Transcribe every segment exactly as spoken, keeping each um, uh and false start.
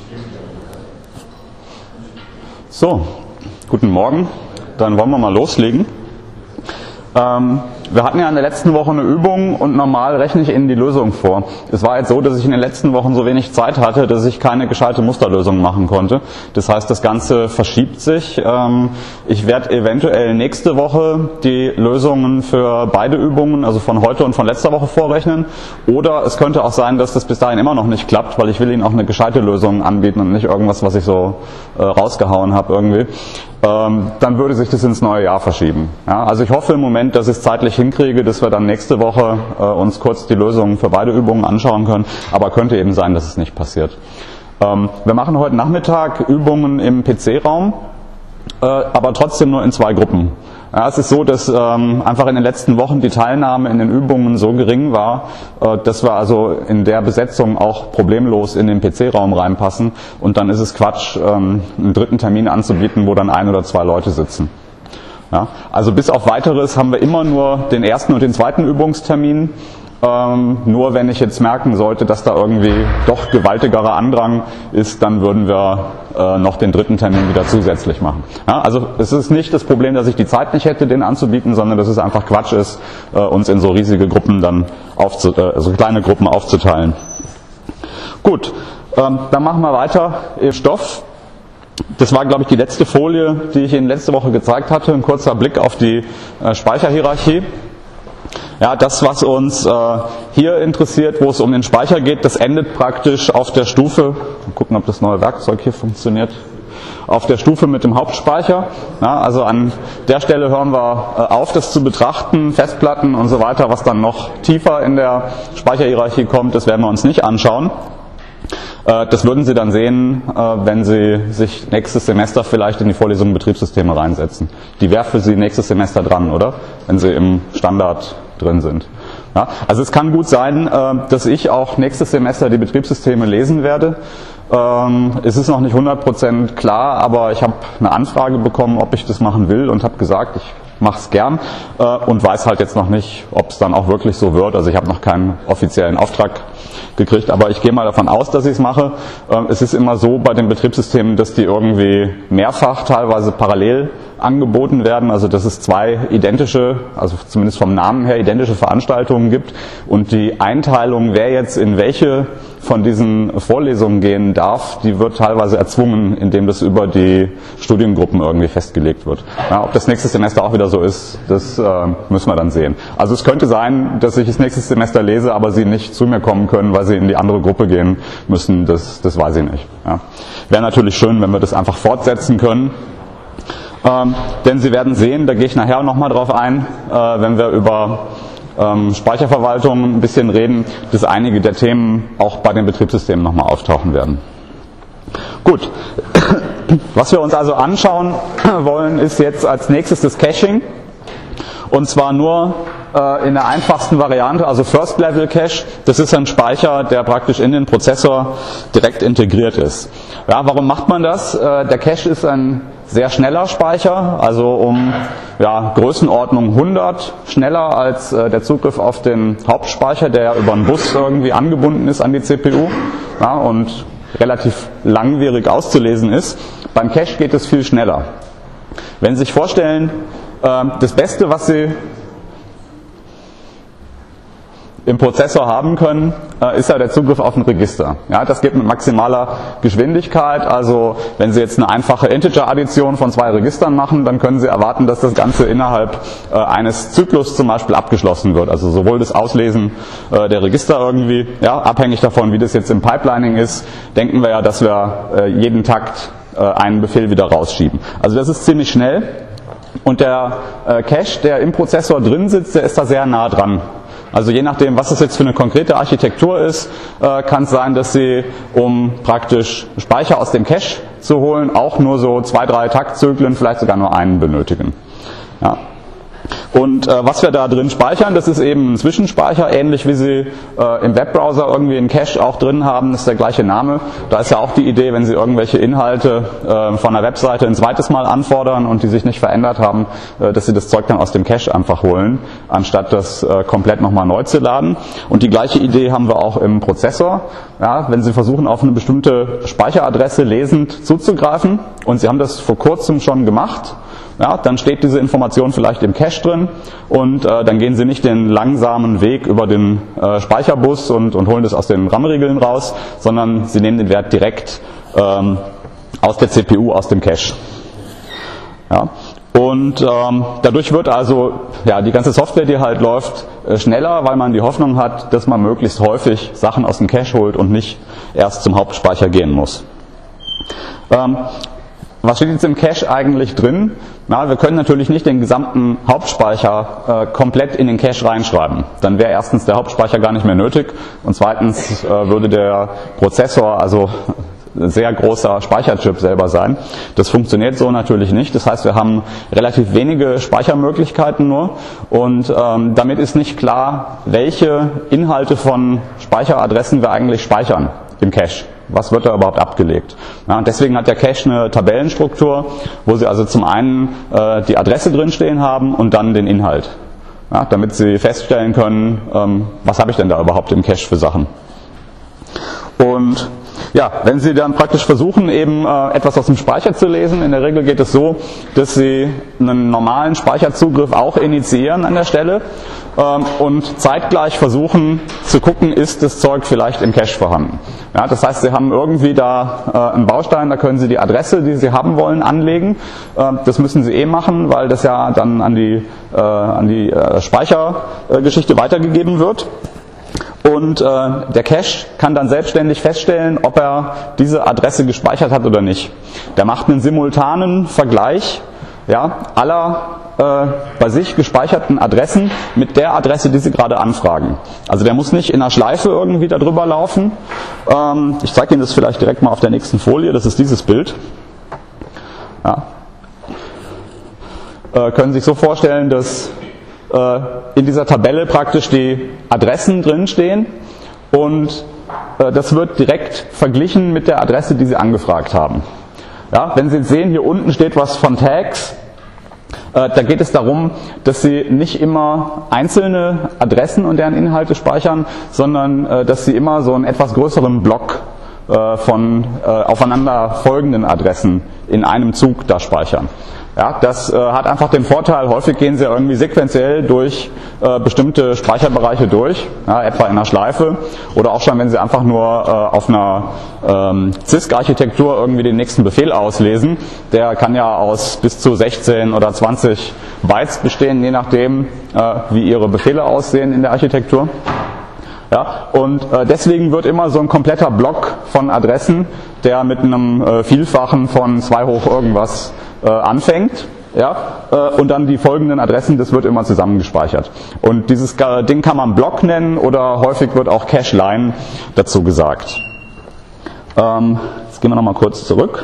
So, guten Morgen. Dann wollen wir mal loslegen. Ähm, wir hatten ja in der letzten Woche eine Übung und normal rechne ich Ihnen die Lösung vor. Es war jetzt so, dass ich in den letzten Wochen so wenig Zeit hatte, dass ich keine gescheite Musterlösung machen konnte. Das heißt, das Ganze verschiebt sich. Ähm, ich werde eventuell nächste Woche die Lösungen für beide Übungen, also von heute und von letzter Woche vorrechnen. Oder es könnte auch sein, dass das bis dahin immer noch nicht klappt, weil ich will Ihnen auch eine gescheite Lösung anbieten und nicht irgendwas, was ich so äh, rausgehauen habe irgendwie. Ähm, dann würde sich das ins neue Jahr verschieben. Ja, also ich hoffe im Moment, dass ich es zeitlich hinkriege, dass wir dann nächste Woche äh, uns kurz die Lösungen für beide Übungen anschauen können, aber könnte eben sein, dass es nicht passiert. Ähm, wir machen heute Nachmittag Übungen im P C-Raum, äh, aber trotzdem nur in zwei Gruppen. Ja, es ist so, dass ähm, einfach in den letzten Wochen die Teilnahme in den Übungen so gering war, äh, dass wir also in der Besetzung auch problemlos in den P C-Raum reinpassen. Und dann ist es Quatsch, ähm, einen dritten Termin anzubieten, wo dann ein oder zwei Leute sitzen. Ja, also bis auf Weiteres haben wir immer nur den ersten und den zweiten Übungstermin. Ähm, nur wenn ich jetzt merken sollte, dass da irgendwie doch gewaltigerer Andrang ist, dann würden wir äh, noch den dritten Termin wieder zusätzlich machen. Ja, also es ist nicht das Problem, dass ich die Zeit nicht hätte, den anzubieten, sondern dass es einfach Quatsch ist, äh, uns in so riesige Gruppen dann aufzu äh, also kleine Gruppen aufzuteilen. Gut, ähm, dann machen wir weiter im Stoff. Das war, glaube ich, die letzte Folie, die ich Ihnen letzte Woche gezeigt hatte. Ein kurzer Blick auf die äh, Speicherhierarchie. Ja, das, was uns äh, hier interessiert, wo es um den Speicher geht, das endet praktisch auf der Stufe, mal gucken, ob das neue Werkzeug hier funktioniert, auf der Stufe mit dem Hauptspeicher. Ja, also an der Stelle hören wir äh, auf, das zu betrachten, Festplatten und so weiter, was dann noch tiefer in der Speicherhierarchie kommt, das werden wir uns nicht anschauen. Das würden Sie dann sehen, wenn Sie sich nächstes Semester vielleicht in die Vorlesung Betriebssysteme reinsetzen. Die wäre für Sie nächstes Semester dran, oder? Wenn Sie im Standard drin sind. Ja, also es kann gut sein, dass ich auch nächstes Semester die Betriebssysteme lesen werde. Es ist noch nicht hundert Prozent klar, aber ich habe eine Anfrage bekommen, ob ich das machen will und habe gesagt, ich mache es gern und weiß halt jetzt noch nicht, ob es dann auch wirklich so wird. Also ich habe noch keinen offiziellen Auftrag gekriegt, aber ich gehe mal davon aus, dass ich es mache. Es ist immer so bei den Betriebssystemen, dass die irgendwie mehrfach, teilweise parallel angeboten werden, also dass es zwei identische, also zumindest vom Namen her identische Veranstaltungen gibt und die Einteilung, wer jetzt in welche von diesen Vorlesungen gehen darf, die wird teilweise erzwungen, indem das über die Studiengruppen irgendwie festgelegt wird. Ja, ob das nächstes Semester auch wieder so ist, das äh, müssen wir dann sehen. Also es könnte sein, dass ich das nächstes Semester lese, aber Sie nicht zu mir kommen können, weil Sie in die andere Gruppe gehen müssen, das, das weiß ich nicht. Ja. Wäre natürlich schön, wenn wir das einfach fortsetzen können. Ähm, denn Sie werden sehen, da gehe ich nachher nochmal drauf ein, äh, wenn wir über ähm, Speicherverwaltung ein bisschen reden, dass einige der Themen auch bei den Betriebssystemen nochmal auftauchen werden. Gut, was wir uns also anschauen wollen, ist jetzt als nächstes das Caching. Und zwar nur äh, in der einfachsten Variante, also First Level Cache. Das ist ein Speicher, der praktisch in den Prozessor direkt integriert ist. Ja, warum macht man das? Äh, der Cache ist ein sehr schneller Speicher, also um ja, Größenordnung hundert schneller als äh, der Zugriff auf den Hauptspeicher, der ja über einen Bus irgendwie angebunden ist an die C P U, ja, und relativ langwierig auszulesen ist. Beim Cache geht es viel schneller. Wenn Sie sich vorstellen, äh, das Beste, was Sie im Prozessor haben können, äh, ist ja der Zugriff auf ein Register. Ja, das geht mit maximaler Geschwindigkeit. Also wenn Sie jetzt eine einfache Integer-Addition von zwei Registern machen, dann können Sie erwarten, dass das Ganze innerhalb äh, eines Zyklus zum Beispiel abgeschlossen wird. Also sowohl das Auslesen äh, der Register irgendwie, ja, abhängig davon, wie das jetzt im Pipelining ist, denken wir ja, dass wir äh, jeden Takt äh, einen Befehl wieder rausschieben. Also das ist ziemlich schnell. Und der äh, Cache, der im Prozessor drin sitzt, der ist da sehr nah dran. Also je nachdem, was es jetzt für eine konkrete Architektur ist, äh, kann es sein, dass Sie, um praktisch Speicher aus dem Cache zu holen, auch nur so zwei, drei Taktzyklen, vielleicht sogar nur einen benötigen. Ja. Und äh, was wir da drin speichern, das ist eben ein Zwischenspeicher, ähnlich wie Sie äh, im Webbrowser irgendwie einen Cache auch drin haben, das ist der gleiche Name. Da ist ja auch die Idee, wenn Sie irgendwelche Inhalte äh, von einer Webseite ein zweites Mal anfordern und die sich nicht verändert haben, äh, dass Sie das Zeug dann aus dem Cache einfach holen, anstatt das äh, komplett nochmal neu zu laden. Und die gleiche Idee haben wir auch im Prozessor. Ja, wenn Sie versuchen, auf eine bestimmte Speicheradresse lesend zuzugreifen und Sie haben das vor kurzem schon gemacht, ja, dann steht diese Information vielleicht im Cache drin und äh, dann gehen Sie nicht den langsamen Weg über den äh, Speicherbus und, und holen das aus den RAM-Riegeln raus, sondern Sie nehmen den Wert direkt ähm, aus der C P U, aus dem Cache. Ja. Und ähm, dadurch wird also ja, die ganze Software, die halt läuft, äh, schneller, weil man die Hoffnung hat, dass man möglichst häufig Sachen aus dem Cache holt und nicht erst zum Hauptspeicher gehen muss. Ähm, Was steht jetzt im Cache eigentlich drin? Na, wir können natürlich nicht den gesamten Hauptspeicher äh, komplett in den Cache reinschreiben. Dann wäre erstens der Hauptspeicher gar nicht mehr nötig und zweitens äh, würde der Prozessor, also ein sehr großer Speicherchip selber sein. Das funktioniert so natürlich nicht. Das heißt, wir haben relativ wenige Speichermöglichkeiten nur und ähm, damit ist nicht klar, welche Inhalte von Speicheradressen wir eigentlich speichern im Cache. Was wird da überhaupt abgelegt? Ja, und deswegen hat der Cache eine Tabellenstruktur, wo Sie also zum einen äh, die Adresse drinstehen haben und dann den Inhalt. Ja, damit Sie feststellen können, ähm, was habe ich denn da überhaupt im Cache für Sachen. Und ja, wenn Sie dann praktisch versuchen, eben äh, etwas aus dem Speicher zu lesen, in der Regel geht es so, dass Sie einen normalen Speicherzugriff auch initiieren an der Stelle ähm, und zeitgleich versuchen zu gucken, ist das Zeug vielleicht im Cache vorhanden. Ja, das heißt, Sie haben irgendwie da äh, einen Baustein, da können Sie die Adresse, die Sie haben wollen, anlegen. Äh, das müssen Sie eh machen, weil das ja dann an die, äh, an die äh, Speichergeschichte weitergegeben wird. Und äh, der Cache kann dann selbstständig feststellen, ob er diese Adresse gespeichert hat oder nicht. Der macht einen simultanen Vergleich ja, aller äh, bei sich gespeicherten Adressen mit der Adresse, die Sie gerade anfragen. Also der muss nicht in einer Schleife irgendwie darüber laufen. Ähm, ich zeige Ihnen das vielleicht direkt mal auf der nächsten Folie. Das ist dieses Bild. Ja. Äh, können Sie sich so vorstellen, dass in dieser Tabelle praktisch die Adressen drinstehen und äh, das wird direkt verglichen mit der Adresse, die Sie angefragt haben. Ja, wenn Sie jetzt sehen, hier unten steht was von Tags, äh, da geht es darum, dass Sie nicht immer einzelne Adressen und deren Inhalte speichern, sondern äh, dass Sie immer so einen etwas größeren Block äh, von äh, aufeinander folgenden Adressen in einem Zug da speichern. Ja, das äh, hat einfach den Vorteil, häufig gehen Sie irgendwie sequenziell durch äh, bestimmte Speicherbereiche durch, ja, etwa in einer Schleife oder auch schon, wenn Sie einfach nur äh, auf einer ähm, C I S C-Architektur irgendwie den nächsten Befehl auslesen. Der kann ja aus bis zu sechzehn oder zwanzig Bytes bestehen, je nachdem, äh, wie Ihre Befehle aussehen in der Architektur. Ja, und äh, deswegen wird immer so ein kompletter Block von Adressen, der mit einem äh, Vielfachen von zwei hoch irgendwas äh, anfängt, ja, äh, und dann die folgenden Adressen, das wird immer zusammen gespeichert. Und dieses äh, Ding kann man Block nennen oder häufig wird auch Cache-Line dazu gesagt. Ähm, jetzt gehen wir nochmal kurz zurück.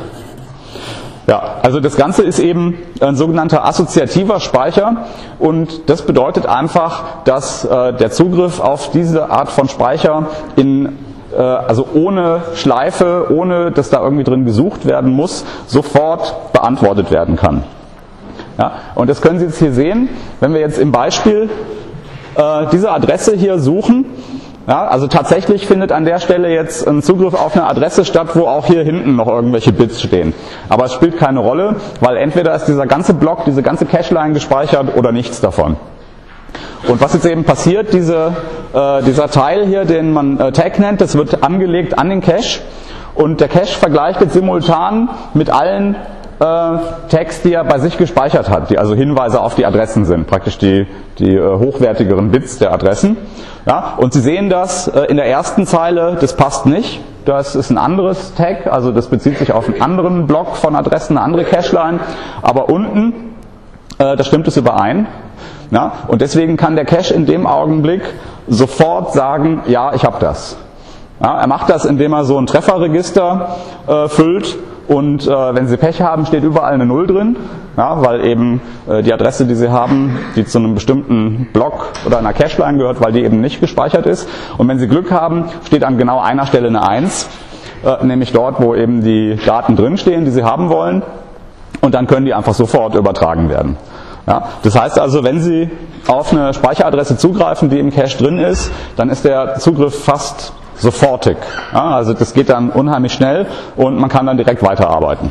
Ja, also das Ganze ist eben ein sogenannter assoziativer Speicher und das bedeutet einfach, dass äh, der Zugriff auf diese Art von Speicher in äh, also ohne Schleife, ohne dass da irgendwie drin gesucht werden muss, sofort beantwortet werden kann. Ja, und das können Sie jetzt hier sehen, wenn wir jetzt im Beispiel äh, diese Adresse hier suchen. Ja, also tatsächlich findet an der Stelle jetzt ein Zugriff auf eine Adresse statt, wo auch hier hinten noch irgendwelche Bits stehen. Aber es spielt keine Rolle, weil entweder ist dieser ganze Block, diese ganze Cache-Line gespeichert oder nichts davon. Und was jetzt eben passiert, diese, äh, dieser Teil hier, den man äh, Tag nennt, das wird angelegt an den Cache und der Cache vergleicht jetzt simultan mit allen äh, Tags, die er bei sich gespeichert hat, die also Hinweise auf die Adressen sind, praktisch die, die äh, hochwertigeren Bits der Adressen. Ja, und Sie sehen das äh, in der ersten Zeile, das passt nicht. Das ist ein anderes Tag, also das bezieht sich auf einen anderen Block von Adressen, eine andere Cache-Line. Aber unten, äh, da stimmt es überein. Ja, und deswegen kann der Cache in dem Augenblick sofort sagen, ja, ich habe das. Ja, er macht das, indem er so ein Trefferregister äh, füllt und äh, wenn Sie Pech haben, steht überall eine Null drin, ja, weil eben äh, die Adresse, die Sie haben, die zu einem bestimmten Block oder einer Cache-Line gehört, weil die eben nicht gespeichert ist. Und wenn Sie Glück haben, steht an genau einer Stelle eine eins, äh, nämlich dort, wo eben die Daten drinstehen, die Sie haben wollen. Und dann können die einfach sofort übertragen werden. Ja, das heißt also, wenn Sie auf eine Speicheradresse zugreifen, die im Cache drin ist, dann ist der Zugriff fast sofortig. Ja, also das geht dann unheimlich schnell und man kann dann direkt weiterarbeiten.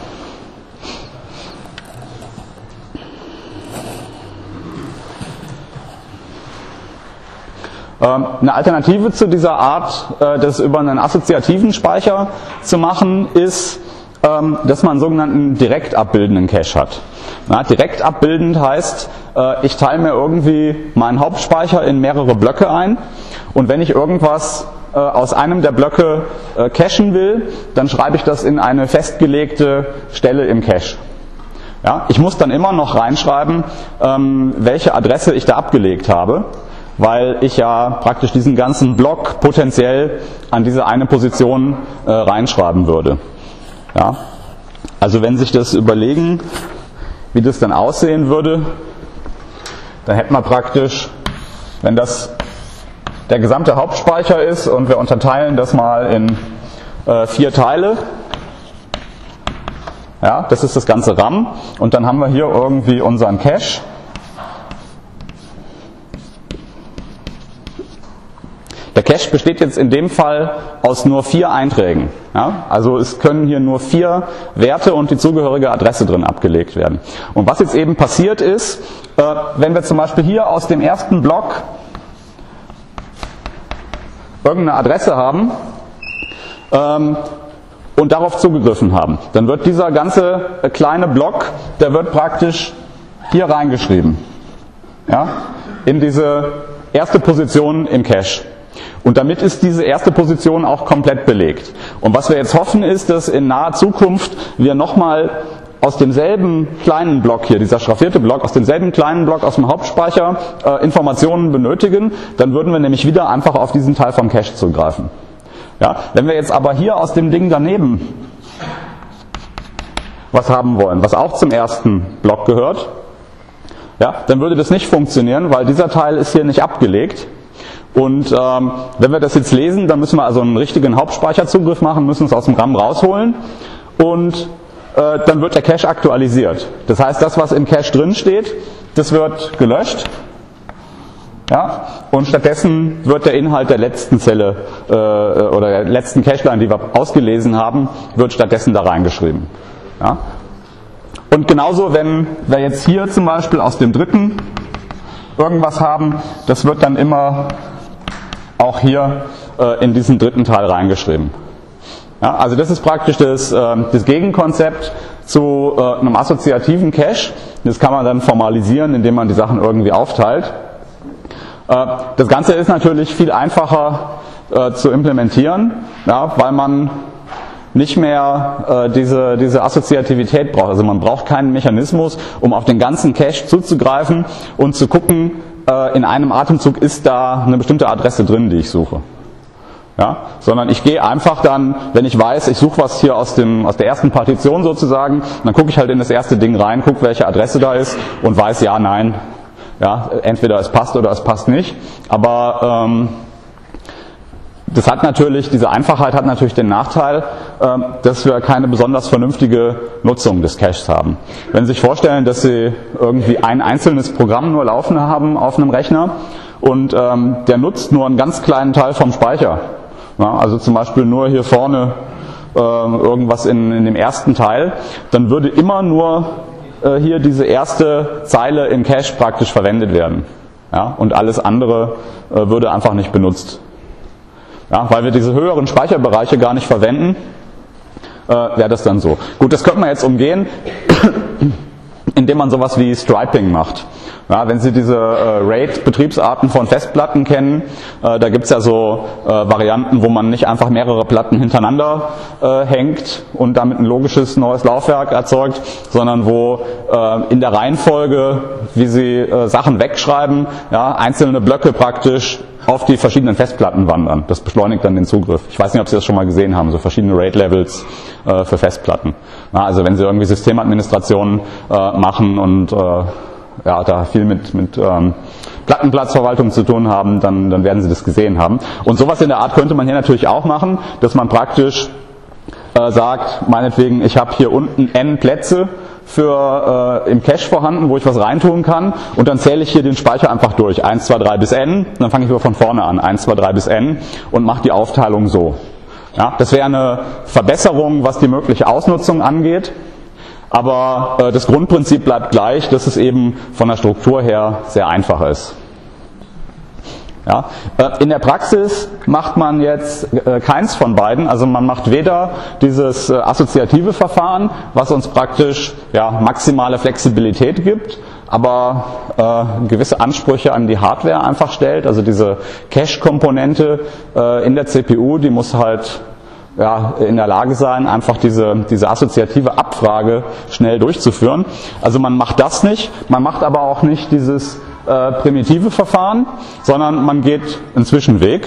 Eine Alternative zu dieser Art, das über einen assoziativen Speicher zu machen, ist, dass man einen sogenannten direkt abbildenden Cache hat. Ja, direkt abbildend heißt, ich teile mir irgendwie meinen Hauptspeicher in mehrere Blöcke ein und wenn ich irgendwas aus einem der Blöcke cachen will, dann schreibe ich das in eine festgelegte Stelle im Cache. Ja, ich muss dann immer noch reinschreiben, welche Adresse ich da abgelegt habe, weil ich ja praktisch diesen ganzen Block potenziell an diese eine Position reinschreiben würde. Ja, also wenn sich das überlegen, wie das dann aussehen würde, dann hätten wir praktisch, wenn das der gesamte Hauptspeicher ist und wir unterteilen das mal in äh, vier Teile, ja, das ist das ganze RAM und dann haben wir hier irgendwie unseren Cache. Der Cache besteht jetzt in dem Fall aus nur vier Einträgen. Ja? Also es können hier nur vier Werte und die zugehörige Adresse drin abgelegt werden. Und was jetzt eben passiert ist, äh, wenn wir zum Beispiel hier aus dem ersten Block irgendeine Adresse haben ähm, und darauf zugegriffen haben, dann wird dieser ganze kleine Block, der wird praktisch hier reingeschrieben. Ja? In diese erste Position im Cache. Und damit ist diese erste Position auch komplett belegt. Und was wir jetzt hoffen ist, dass in naher Zukunft wir nochmal aus demselben kleinen Block hier, dieser schraffierte Block, aus demselben kleinen Block aus dem Hauptspeicher äh, Informationen benötigen, dann würden wir nämlich wieder einfach auf diesen Teil vom Cache zugreifen. Ja, wenn wir jetzt aber hier aus dem Ding daneben was haben wollen, was auch zum ersten Block gehört, ja, dann würde das nicht funktionieren, weil dieser Teil ist hier nicht abgelegt. Und ähm, wenn wir das jetzt lesen, dann müssen wir also einen richtigen Hauptspeicherzugriff machen, müssen es aus dem RAM rausholen und äh, dann wird der Cache aktualisiert. Das heißt, das, was im Cache drin steht, das wird gelöscht. Ja, und stattdessen wird der Inhalt der letzten Zelle äh, oder der letzten Cache-Line, die wir ausgelesen haben, wird stattdessen da reingeschrieben. Ja. Und genauso, wenn wir jetzt hier zum Beispiel aus dem dritten irgendwas haben, das wird dann immer auch hier äh, in diesen dritten Teil reingeschrieben. Ja, also das ist praktisch das, äh, das Gegenkonzept zu äh, einem assoziativen Cache. Das kann man dann formalisieren, indem man die Sachen irgendwie aufteilt. Äh, das Ganze ist natürlich viel einfacher äh, zu implementieren, ja, weil man nicht mehr äh, diese, diese Assoziativität braucht. Also man braucht keinen Mechanismus, um auf den ganzen Cache zuzugreifen und zu gucken, äh, in einem Atemzug ist da eine bestimmte Adresse drin, die ich suche. Ja? Sondern ich gehe einfach dann, wenn ich weiß, ich suche was hier aus, dem, aus der ersten Partition sozusagen, dann gucke ich halt in das erste Ding rein, gucke, welche Adresse da ist und weiß, ja, nein, ja, entweder es passt oder es passt nicht. Aber ähm, das hat natürlich, diese Einfachheit hat natürlich den Nachteil, dass wir keine besonders vernünftige Nutzung des Caches haben. Wenn Sie sich vorstellen, dass Sie irgendwie ein einzelnes Programm nur laufen haben auf einem Rechner und der nutzt nur einen ganz kleinen Teil vom Speicher, also zum Beispiel nur hier vorne irgendwas in, in dem ersten Teil, dann würde immer nur hier diese erste Zeile im Cache praktisch verwendet werden. Ja, und alles andere würde einfach nicht benutzt. Ja, weil wir diese höheren Speicherbereiche gar nicht verwenden, äh, wäre das dann so. Gut, das könnte man jetzt umgehen, indem man sowas wie Striping macht. Ja, wenn Sie diese äh, RAID-Betriebsarten von Festplatten kennen, äh, da gibt es ja so äh, Varianten, wo man nicht einfach mehrere Platten hintereinander äh, hängt und damit ein logisches neues Laufwerk erzeugt, sondern wo äh, in der Reihenfolge, wie Sie äh, Sachen wegschreiben, ja, einzelne Blöcke praktisch auf die verschiedenen Festplatten wandern. Das beschleunigt dann den Zugriff. Ich weiß nicht, ob Sie das schon mal gesehen haben, so verschiedene RAID-Levels äh, für Festplatten. Na, also wenn Sie irgendwie Systemadministration äh, machen und äh, ja, da viel mit, mit ähm, Plattenplatzverwaltung zu tun haben, dann, dann werden Sie das gesehen haben. Und sowas in der Art könnte man hier natürlich auch machen, dass man praktisch äh, sagt, meinetwegen, ich habe hier unten n Plätze für äh, im Cache vorhanden, wo ich was reintun kann, und dann zähle ich hier den Speicher einfach durch. eins, zwei, drei bis n, dann fange ich wieder von vorne an. eins, zwei, drei bis n und mache die Aufteilung so. Ja, das wäre eine Verbesserung, was die mögliche Ausnutzung angeht. Aber äh, das Grundprinzip bleibt gleich, dass es eben von der Struktur her sehr einfach ist. Ja, äh, in der Praxis macht man jetzt äh, keins von beiden. Also man macht weder dieses äh, assoziative Verfahren, was uns praktisch ja, maximale Flexibilität gibt, aber äh, gewisse Ansprüche an die Hardware einfach stellt. Also diese Cache-Komponente äh, in der C P U, die muss halt ja, in der Lage sein, einfach diese, diese assoziative Abfrage schnell durchzuführen. Also man macht das nicht, man macht aber auch nicht dieses äh, primitive Verfahren, sondern man geht einen Zwischenweg.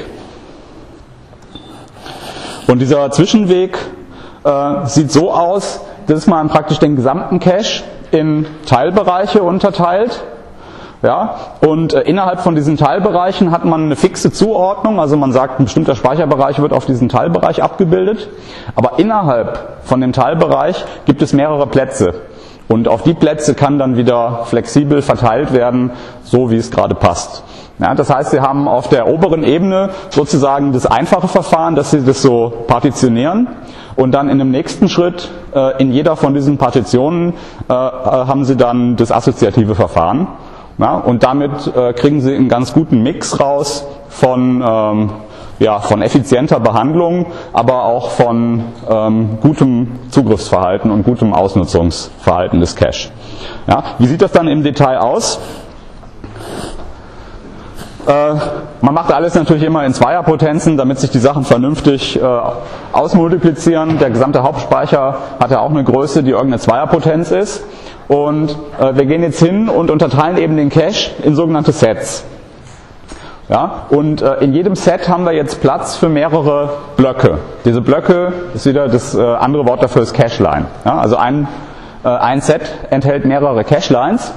Und dieser Zwischenweg äh, sieht so aus, dass man praktisch den gesamten Cache in Teilbereiche unterteilt. Ja, und äh, innerhalb von diesen Teilbereichen hat man eine fixe Zuordnung, also man sagt, ein bestimmter Speicherbereich wird auf diesen Teilbereich abgebildet, aber innerhalb von dem Teilbereich gibt es mehrere Plätze und auf die Plätze kann dann wieder flexibel verteilt werden, so wie es gerade passt. Ja, das heißt, Sie haben auf der oberen Ebene sozusagen das einfache Verfahren, dass Sie das so partitionieren, und dann in dem nächsten Schritt äh, in jeder von diesen Partitionen äh, haben Sie dann das assoziative Verfahren. Ja, und damit äh, kriegen Sie einen ganz guten Mix raus von, ähm, ja, von effizienter Behandlung, aber auch von ähm, gutem Zugriffsverhalten und gutem Ausnutzungsverhalten des Cache. Ja, wie sieht das dann im Detail aus? Äh, man macht alles natürlich immer in Zweierpotenzen, damit sich die Sachen vernünftig äh, ausmultiplizieren. Der gesamte Hauptspeicher hat ja auch eine Größe, die irgendeine Zweierpotenz ist. Und äh, wir gehen jetzt hin und unterteilen eben den Cache in sogenannte Sets. Ja, und äh, in jedem Set haben wir jetzt Platz für mehrere Blöcke. Diese Blöcke ist wieder das äh, andere Wort dafür, ist Cache-Line. Ja, also ein, äh, ein Set enthält mehrere Cache-Lines.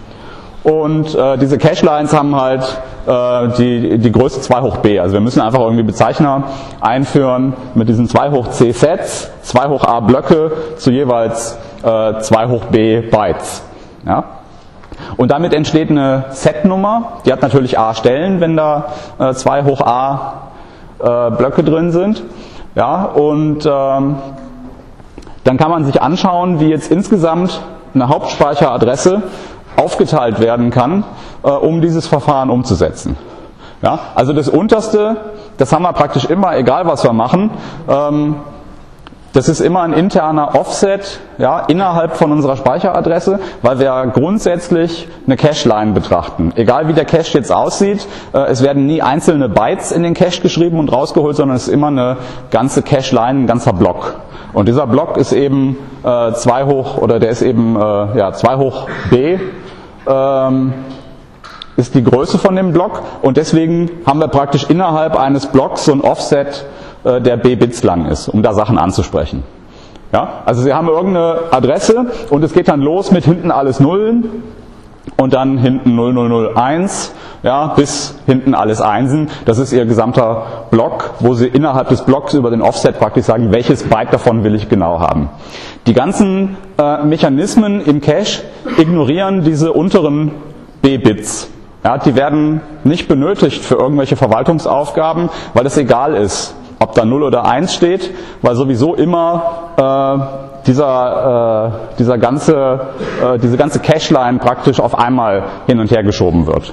Und äh, diese Cache-Lines haben halt äh, die, die Größe zwei hoch b. Also wir müssen einfach irgendwie Bezeichner einführen mit diesen zwei hoch c Sets, zwei hoch a Blöcke zu jeweils äh, zwei hoch b Bytes. Ja? Und damit entsteht eine Setnummer, die hat natürlich a Stellen, wenn da äh, zwei hoch a äh, Blöcke drin sind. Ja? Und ähm, dann kann man sich anschauen, wie jetzt insgesamt eine Hauptspeicheradresse aufgeteilt werden kann, äh, um dieses Verfahren umzusetzen. Ja, also das unterste, das haben wir praktisch immer, egal was wir machen, ähm, das ist immer ein interner Offset, ja, innerhalb von unserer Speicheradresse, weil wir grundsätzlich eine Cache-Line betrachten. Egal wie der Cache jetzt aussieht, äh, es werden nie einzelne Bytes in den Cache geschrieben und rausgeholt, sondern es ist immer eine ganze Cache-Line, ein ganzer Block. Und dieser Block ist eben äh, zwei hoch, oder der ist eben äh, ja, zwei hoch b, ähm, ist die Größe von dem Block, und deswegen haben wir praktisch innerhalb eines Blocks so ein Offset, äh, der b Bits lang ist, um da Sachen anzusprechen. Ja? Also Sie haben irgendeine Adresse und es geht dann los mit hinten alles Nullen und dann hinten null null null eins, ja, bis hinten alles Einsen. Das ist Ihr gesamter Block, wo Sie innerhalb des Blocks über den Offset praktisch sagen, welches Byte davon will ich genau haben. Die ganzen äh, Mechanismen im Cache ignorieren diese unteren b-Bits. Ja, die werden nicht benötigt für irgendwelche Verwaltungsaufgaben, weil es egal ist, ob da null oder eins steht, weil sowieso immer äh, dieser, äh, dieser ganze, äh, diese ganze Cache-Line praktisch auf einmal hin und her geschoben wird.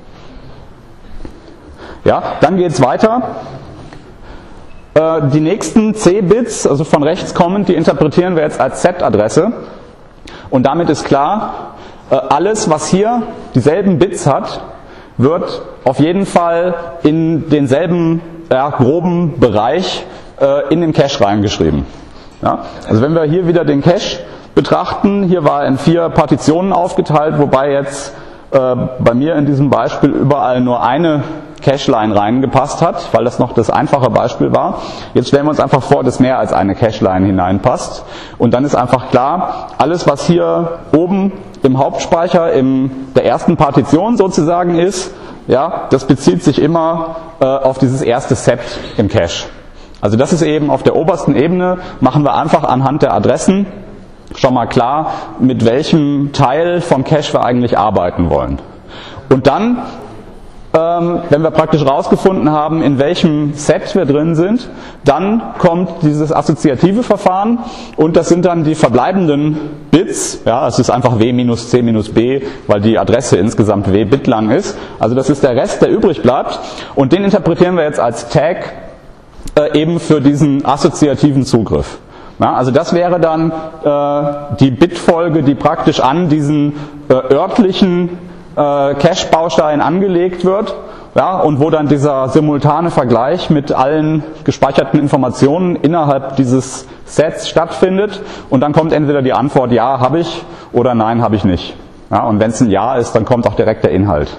Ja, dann geht es weiter. Äh, die nächsten c-Bits, also von rechts kommend, die interpretieren wir jetzt als Z-Adresse. Und damit ist klar, äh, alles, was hier dieselben Bits hat, wird auf jeden Fall in denselben ja, groben Bereich äh, in den Cache reingeschrieben. Ja? Also wenn wir hier wieder den Cache betrachten, hier war in vier Partitionen aufgeteilt, wobei jetzt äh, bei mir in diesem Beispiel überall nur eine Cache-Line reingepasst hat, weil das noch das einfache Beispiel war. Jetzt stellen wir uns einfach vor, dass mehr als eine Cache-Line hineinpasst. Und dann ist einfach klar, alles was hier oben im Hauptspeicher, in der ersten Partition sozusagen ist, ja, das bezieht sich immer äh, auf dieses erste Set im Cache. Also das ist eben auf der obersten Ebene, machen wir einfach anhand der Adressen schon mal klar, mit welchem Teil vom Cache wir eigentlich arbeiten wollen. Und dann, ähm, wenn wir praktisch rausgefunden haben, in welchem Set wir drin sind, dann kommt dieses assoziative Verfahren und das sind dann die verbleibenden Bits. Ja, es ist einfach w minus c minus b, weil die Adresse insgesamt w Bit lang ist. Also das ist der Rest, der übrig bleibt und den interpretieren wir jetzt als Tag äh, eben für diesen assoziativen Zugriff. Ja, also das wäre dann äh, die Bitfolge, die praktisch an diesen äh, örtlichen äh, Cache-Baustein angelegt wird, ja, und wo dann dieser simultane Vergleich mit allen gespeicherten Informationen innerhalb dieses Sets stattfindet und dann kommt entweder die Antwort ja, habe ich oder nein, habe ich nicht. Ja, und wenn es ein Ja ist, dann kommt auch direkt der Inhalt.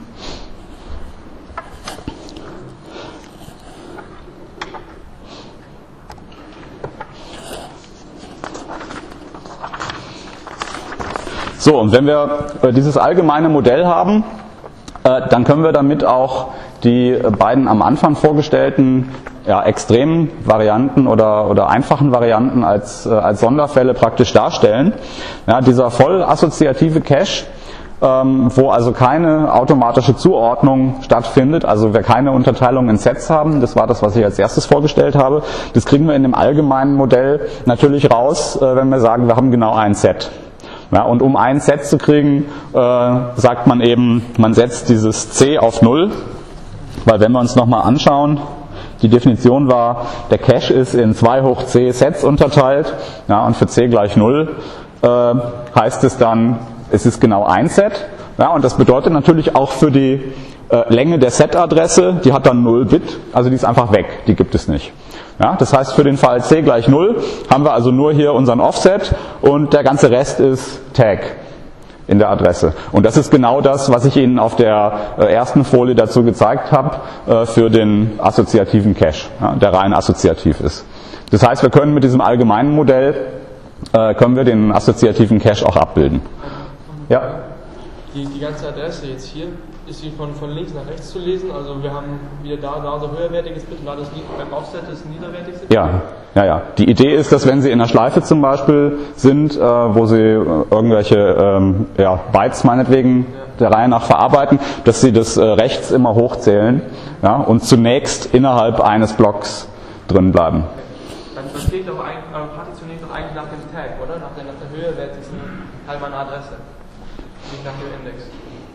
So, und wenn wir äh, dieses allgemeine Modell haben, äh, dann können wir damit auch die äh, beiden am Anfang vorgestellten ja, extremen Varianten oder, oder einfachen Varianten als, äh, als Sonderfälle praktisch darstellen. Ja, dieser voll assoziative Cache, ähm, wo also keine automatische Zuordnung stattfindet, also wir keine Unterteilung in Sets haben, das war das, was ich als erstes vorgestellt habe, das kriegen wir in dem allgemeinen Modell natürlich raus, äh, wenn wir sagen, wir haben genau ein Set. Ja, und um ein Set zu kriegen, äh, sagt man eben, man setzt dieses C auf null, weil wenn wir uns nochmal anschauen, die Definition war, der Cache ist in zwei hoch c Sets unterteilt, ja, und für c gleich null äh, heißt es dann, es ist genau ein Set, ja, und das bedeutet natürlich auch für die äh, Länge der Set-Adresse, die hat dann null Bit, also die ist einfach weg, die gibt es nicht. Ja, das heißt, für den Fall c gleich null haben wir also nur hier unseren Offset und der ganze Rest ist Tag in der Adresse. Und das ist genau das, was ich Ihnen auf der ersten Folie dazu gezeigt habe, für den assoziativen Cache, ja, der rein assoziativ ist. Das heißt, wir können mit diesem allgemeinen Modell, können wir den assoziativen Cache auch abbilden. Ja? Die, die ganze Adresse jetzt hier, ist sie von, von links nach rechts zu lesen? Also wir haben wieder da, da so höherwertiges Bit und da das beim Offset das niederwertigste Bit? Ja, ja, ja. Die Idee ist, dass wenn Sie in einer Schleife zum Beispiel sind, äh, wo Sie äh, irgendwelche ähm, ja, Bytes meinetwegen ja. der Reihe nach verarbeiten, dass Sie das äh, rechts immer hochzählen, ja, und zunächst innerhalb eines Blocks drin bleiben. Dann steht doch eigentlich, äh, partitioniert doch eigentlich nach dem Tag, oder? Nach der, nach der höherwertigsten Teil meiner Adresse. Nicht nach dem Index.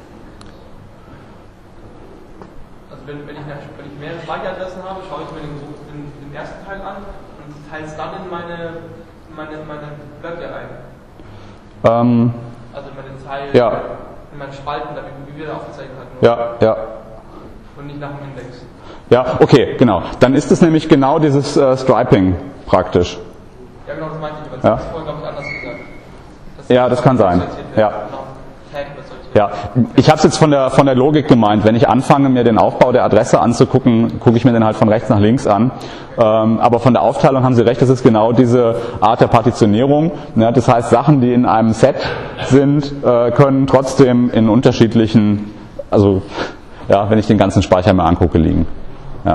Also wenn, wenn, ich, wenn ich mehrere Speicheradressen habe, schaue ich mir den, den, den ersten Teil an und teile es dann in meine, meine, meine Blöcke ein. Ähm, also in meine Zeilen, ja. in meine Spalten, wie wir aufgezeichnet hatten. Ja, ja. Und nicht nach dem Index. Ja, okay, genau. Dann ist es nämlich genau dieses äh, Striping praktisch. Ja, genau, das meinte ich, aber das ja. ist vorhin, glaube ich, anders gesagt. Das ja, das kann sein. Ja. Genau. Ja, ich habe es jetzt von der von der Logik gemeint. Wenn ich anfange, mir den Aufbau der Adresse anzugucken, gucke ich mir den halt von rechts nach links an. Ähm, aber von der Aufteilung haben Sie recht, das ist genau diese Art der Partitionierung. Ja, das heißt, Sachen, die in einem Set sind, äh, können trotzdem in unterschiedlichen, also ja, wenn ich den ganzen Speicher mir angucke, liegen. Ja.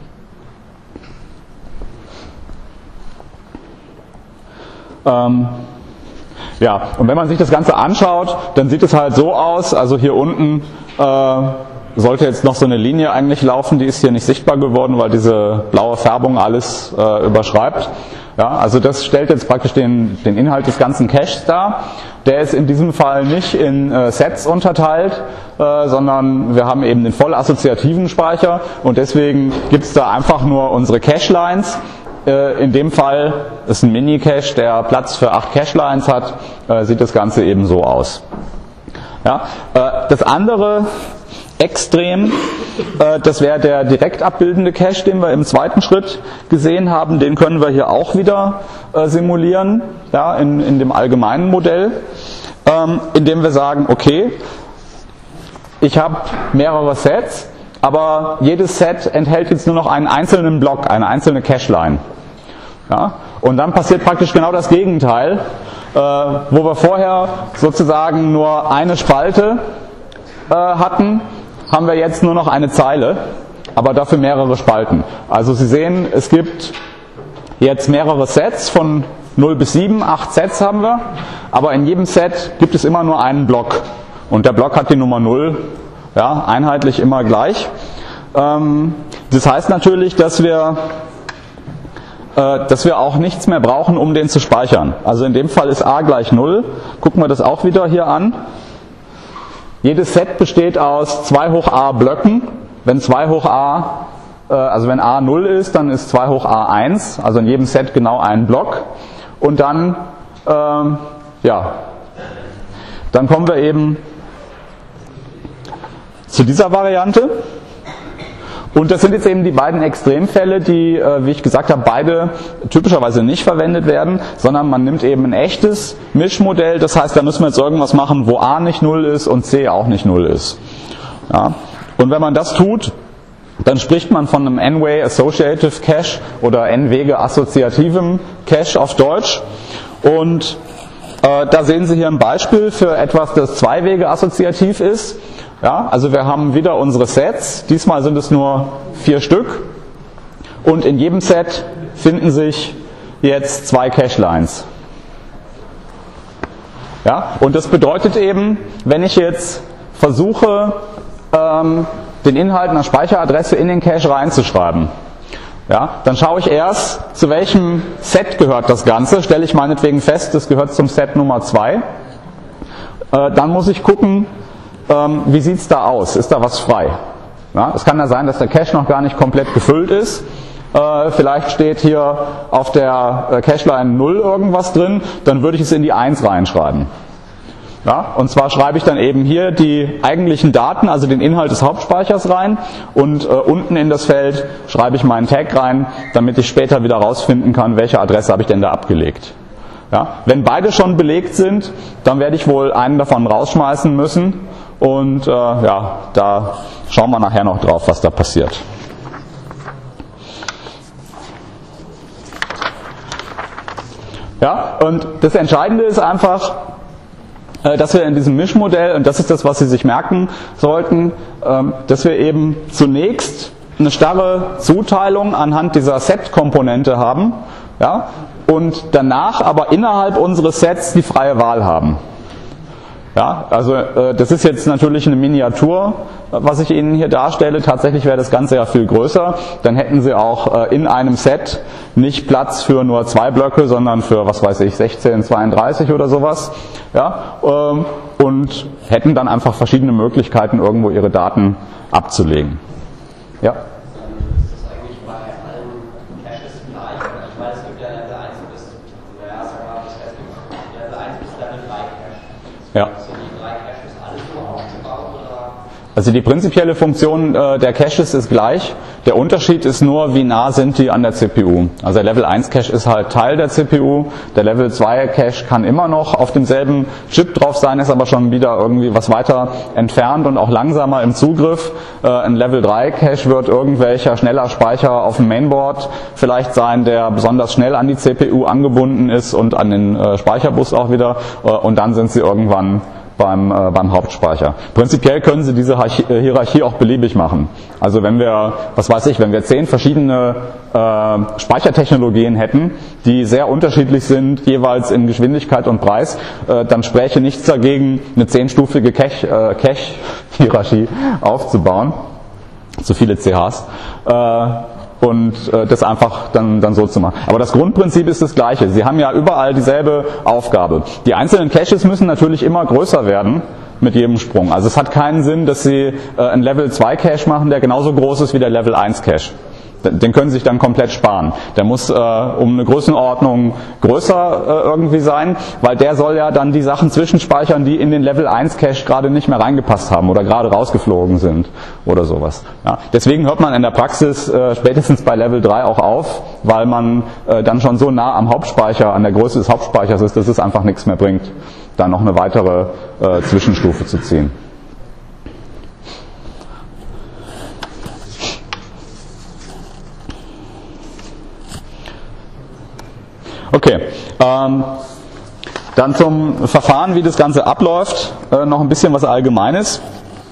Ähm, Ja, und wenn man sich das Ganze anschaut, dann sieht es halt so aus, also hier unten äh, sollte jetzt noch so eine Linie eigentlich laufen, die ist hier nicht sichtbar geworden, weil diese blaue Färbung alles äh, überschreibt. Ja, also das stellt jetzt praktisch den, den Inhalt des ganzen Caches dar. Der ist in diesem Fall nicht in äh, Sets unterteilt, äh, sondern wir haben eben den voll assoziativen Speicher und deswegen gibt es da einfach nur unsere Cache-Lines. In dem Fall ist ein Mini-Cache, der Platz für acht Cache-Lines hat, äh, sieht das Ganze eben so aus. Ja, äh, das andere Extrem, äh, das wäre der direkt abbildende Cache, den wir im zweiten Schritt gesehen haben. Den können wir hier auch wieder äh, simulieren, ja, in, in dem allgemeinen Modell, ähm, indem wir sagen, okay, ich habe mehrere Sets. aber jedes Set enthält jetzt nur noch einen einzelnen Block, eine einzelne Cache-Line. Ja? Und dann passiert praktisch genau das Gegenteil, äh, wo wir vorher sozusagen nur eine Spalte äh, hatten, haben wir jetzt nur noch eine Zeile, aber dafür mehrere Spalten. Also Sie sehen, es gibt jetzt mehrere Sets von null bis sieben, acht Sets haben wir, aber in jedem Set gibt es immer nur einen Block. Und der Block hat die Nummer null, ja, einheitlich immer gleich. Ähm, das heißt natürlich, dass wir, äh, dass wir auch nichts mehr brauchen, um den zu speichern. Also in dem Fall ist a gleich null. Gucken wir das auch wieder hier an. Jedes Set besteht aus zwei hoch a Blöcken. Wenn zwei hoch a, äh, also wenn a null ist, dann ist zwei hoch a eins, also in jedem Set genau ein Block. Und dann, ähm, ja, dann kommen wir eben zu dieser Variante. Und das sind jetzt eben die beiden Extremfälle, die, äh, wie ich gesagt habe, beide typischerweise nicht verwendet werden, sondern man nimmt eben ein echtes Mischmodell. Das heißt, da müssen wir jetzt irgendwas machen, wo a nicht null ist und c auch nicht null ist. Ja. Und wenn man das tut, dann spricht man von einem N-Way Associative Cache oder N-Wege assoziativem Cache auf Deutsch. Und äh, da sehen Sie hier ein Beispiel für etwas, das zwei Wege assoziativ ist. Ja, also wir haben wieder unsere Sets. Diesmal sind es nur vier Stück. Und in jedem Set finden sich jetzt zwei Cache-Lines. Ja, und das bedeutet eben, wenn ich jetzt versuche, ähm, den Inhalt einer Speicheradresse in den Cache reinzuschreiben, ja, dann schaue ich erst, zu welchem Set gehört das Ganze. Stelle ich meinetwegen fest, das gehört zum Set Nummer zwei. Äh, dann muss ich gucken, ähm, wie sieht es da aus? Ist da was frei? Ja, es kann ja sein, dass der Cache noch gar nicht komplett gefüllt ist. Äh, vielleicht steht hier auf der äh, Cache-Line null irgendwas drin, dann würde ich es in die eins reinschreiben. Ja, und zwar schreibe ich dann eben hier die eigentlichen Daten, also den Inhalt des Hauptspeichers rein und äh, unten in das Feld schreibe ich meinen Tag rein, damit ich später wieder rausfinden kann, welche Adresse habe ich denn da abgelegt. Ja, wenn beide schon belegt sind, dann werde ich wohl einen davon rausschmeißen müssen und äh, ja, da schauen wir nachher noch drauf, was da passiert. Ja, und das Entscheidende ist einfach, dass wir in diesem Mischmodell, und das ist das, was Sie sich merken sollten, dass wir eben zunächst eine starre Zuteilung anhand dieser Set-Komponente haben, ja, und danach aber innerhalb unseres Sets die freie Wahl haben. Ja, also das ist jetzt natürlich eine Miniatur, was ich Ihnen hier darstelle. Tatsächlich wäre das Ganze ja viel größer. Dann hätten Sie auch in einem Set nicht Platz für nur zwei Blöcke, sondern für, was weiß ich, sechzehn, zweiunddreißig oder sowas. Ja, und hätten dann einfach verschiedene Möglichkeiten, irgendwo Ihre Daten abzulegen. Ja. Ja. Also die prinzipielle Funktion äh, der Caches ist gleich. Der Unterschied ist nur, wie nah sind die an der C P U. Also der Level eins Cache ist halt Teil der C P U. Der Level zwei Cache kann immer noch auf demselben Chip drauf sein, ist aber schon wieder irgendwie was weiter entfernt und auch langsamer im Zugriff. Äh, ein Level drei Cache wird irgendwelcher schneller Speicher auf dem Mainboard vielleicht sein, der besonders schnell an die C P U angebunden ist und an den äh, Speicherbus auch wieder. Äh, und dann sind sie irgendwann beim, äh, beim Hauptspeicher. Prinzipiell können Sie diese Hierarchie auch beliebig machen. Also wenn wir, was weiß ich, wenn wir zehn verschiedene äh, Speichertechnologien hätten, die sehr unterschiedlich sind, jeweils in Geschwindigkeit und Preis, äh, dann spräche nichts dagegen, eine zehnstufige Cache, äh, Cache-Hierarchie aufzubauen. Zu viele C Hs. Äh, und äh, das einfach dann, dann so zu machen. Aber das Grundprinzip ist das gleiche. Sie haben ja überall dieselbe Aufgabe. Die einzelnen Caches müssen natürlich immer größer werden mit jedem Sprung. Also es hat keinen Sinn, dass Sie äh, einen Level zwei Cache machen, der genauso groß ist wie der Level eins Cache. Den können Sie sich dann komplett sparen. Der muss äh, um eine Größenordnung größer äh, irgendwie sein, weil der soll ja dann die Sachen zwischenspeichern, die in den Level eins Cache gerade nicht mehr reingepasst haben oder gerade rausgeflogen sind oder sowas. Ja. Deswegen hört man in der Praxis äh, spätestens bei Level drei auch auf, weil man äh, dann schon so nah am Hauptspeicher, an der Größe des Hauptspeichers ist, dass es einfach nichts mehr bringt, da noch eine weitere äh, Zwischenstufe zu ziehen. Okay, ähm, dann zum Verfahren, wie das Ganze abläuft, äh, noch ein bisschen was Allgemeines.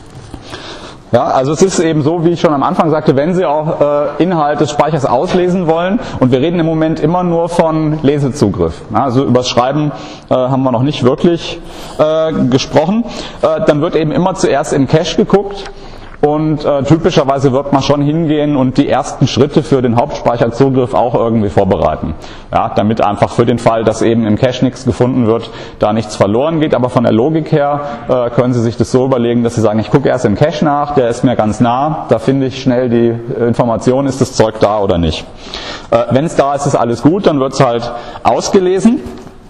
Ja, also es ist eben so, wie ich schon am Anfang sagte, wenn Sie auch äh, Inhalt des Speichers auslesen wollen, und wir reden im Moment immer nur von Lesezugriff, ja, also über das Schreiben äh, haben wir noch nicht wirklich äh, gesprochen, äh, dann wird eben immer zuerst im Cache geguckt. Und äh, typischerweise wird man schon hingehen und die ersten Schritte für den Hauptspeicherzugriff auch irgendwie vorbereiten. Ja, damit einfach für den Fall, dass eben im Cache nichts gefunden wird, da nichts verloren geht. Aber von der Logik her äh, können Sie sich das so überlegen, dass Sie sagen, ich gucke erst im Cache nach, der ist mir ganz nah, da finde ich schnell die Information, ist das Zeug da oder nicht. Äh, wenn es da ist, ist alles gut, dann wird es halt ausgelesen.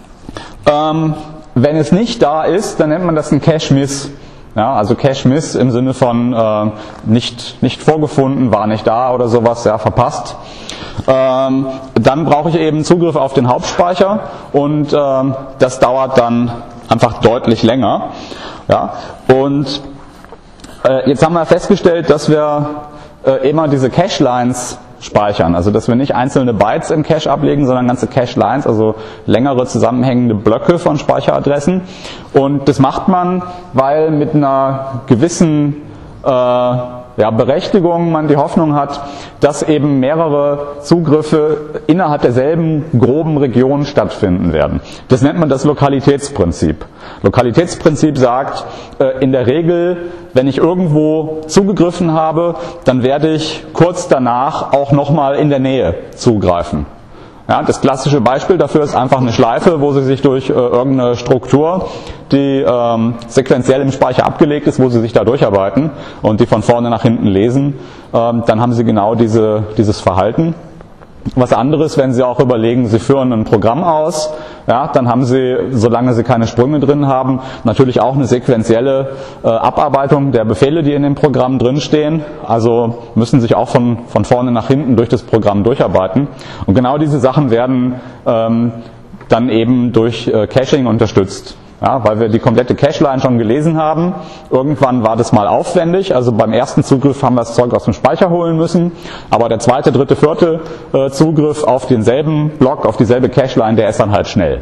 Ähm, wenn es nicht da ist, dann nennt man das ein Cache-Miss. Ja, also Cache-Miss im Sinne von äh, nicht, nicht vorgefunden, war nicht da oder sowas, ja, verpasst. Ähm, dann brauche ich eben Zugriff auf den Hauptspeicher und ähm, das dauert dann einfach deutlich länger. Ja, und äh, jetzt haben wir festgestellt, dass wir äh, immer diese Cache-Lines speichern, also dass wir nicht einzelne Bytes im Cache ablegen, sondern ganze Cache-Lines, also längere zusammenhängende Blöcke von Speicheradressen. Und das macht man, weil mit einer gewissen äh, ja, Berechtigung man die Hoffnung hat, dass eben mehrere Zugriffe innerhalb derselben groben Region stattfinden werden. Das nennt man das Lokalitätsprinzip. Lokalitätsprinzip sagt, äh, in der Regel, wenn ich irgendwo zugegriffen habe, dann werde ich kurz danach auch nochmal in der Nähe zugreifen. Ja, das klassische Beispiel dafür ist einfach eine Schleife, wo Sie sich durch äh, irgendeine Struktur, die ähm, sequenziell im Speicher abgelegt ist, wo Sie sich da durcharbeiten und die von vorne nach hinten lesen, ähm, dann haben Sie genau diese, dieses Verhalten. Was anderes, wenn Sie auch überlegen, Sie führen ein Programm aus, ja, dann haben Sie, solange Sie keine Sprünge drin haben, natürlich auch eine sequenzielle äh, Abarbeitung der Befehle, die in dem Programm drinstehen. Also müssen sich auch von, von vorne nach hinten durch das Programm durcharbeiten. Und genau diese Sachen werden ähm, dann eben durch äh, Caching unterstützt. Ja, weil wir die komplette Cache-Line schon gelesen haben. Irgendwann war das mal aufwendig, also beim ersten Zugriff haben wir das Zeug aus dem Speicher holen müssen, aber der zweite, dritte, vierte äh, Zugriff auf denselben Block, auf dieselbe Cache-Line, der ist dann halt schnell.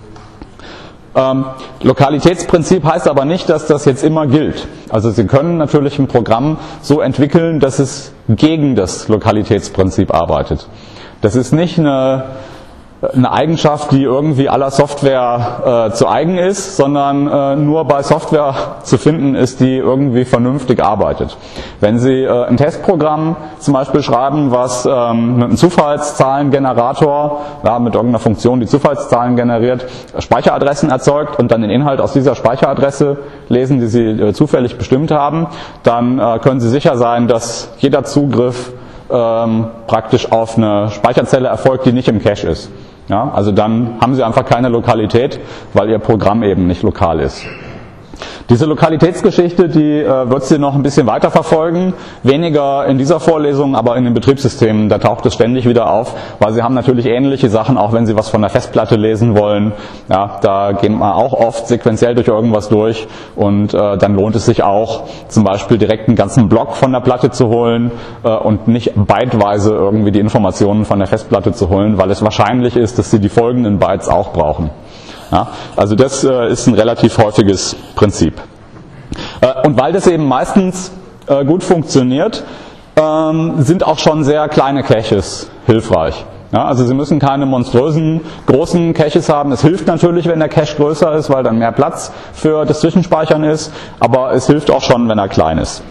Ähm, Lokalitätsprinzip heißt aber nicht, dass das jetzt immer gilt. Also Sie können natürlich ein Programm so entwickeln, dass es gegen das Lokalitätsprinzip arbeitet. Das ist nicht eine eine Eigenschaft, die irgendwie aller Software äh, zu eigen ist, sondern äh, nur bei Software zu finden ist, die irgendwie vernünftig arbeitet. Wenn Sie äh, ein Testprogramm zum Beispiel schreiben, was ähm, mit einem Zufallszahlengenerator, ja, mit irgendeiner Funktion, die Zufallszahlen generiert, Speicheradressen erzeugt und dann den Inhalt aus dieser Speicheradresse lesen, die Sie äh, zufällig bestimmt haben, dann äh, können Sie sicher sein, dass jeder Zugriff ähm, praktisch auf eine Speicherzelle erfolgt, die nicht im Cache ist. Ja, also dann haben Sie einfach keine Lokalität, weil Ihr Programm eben nicht lokal ist. Diese Lokalitätsgeschichte, die äh, wird Sie noch ein bisschen weiter verfolgen, weniger in dieser Vorlesung, aber in den Betriebssystemen, da taucht es ständig wieder auf, weil Sie haben natürlich ähnliche Sachen, auch wenn Sie was von der Festplatte lesen wollen, ja, da gehen wir auch oft sequenziell durch irgendwas durch und äh, dann lohnt es sich auch, zum Beispiel direkt einen ganzen Block von der Platte zu holen äh, und nicht byteweise irgendwie die Informationen von der Festplatte zu holen, weil es wahrscheinlich ist, dass Sie die folgenden Bytes auch brauchen. Ja, also das äh, ist ein relativ häufiges Prinzip. Äh, und weil das eben meistens äh, gut funktioniert, ähm, sind auch schon sehr kleine Caches hilfreich. Ja, also Sie müssen keine monströsen, großen Caches haben. Es hilft natürlich, wenn der Cache größer ist, weil dann mehr Platz für das Zwischenspeichern ist, aber es hilft auch schon, wenn er klein ist.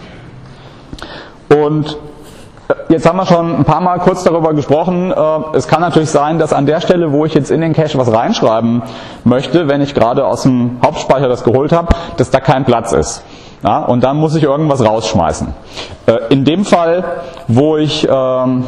Und jetzt haben wir schon ein paar Mal kurz darüber gesprochen. Es kann natürlich sein, dass an der Stelle, wo ich jetzt in den Cache was reinschreiben möchte, wenn ich gerade aus dem Hauptspeicher das geholt habe, dass da kein Platz ist. Ja, und dann muss ich irgendwas rausschmeißen. In dem Fall, wo ich, ähm,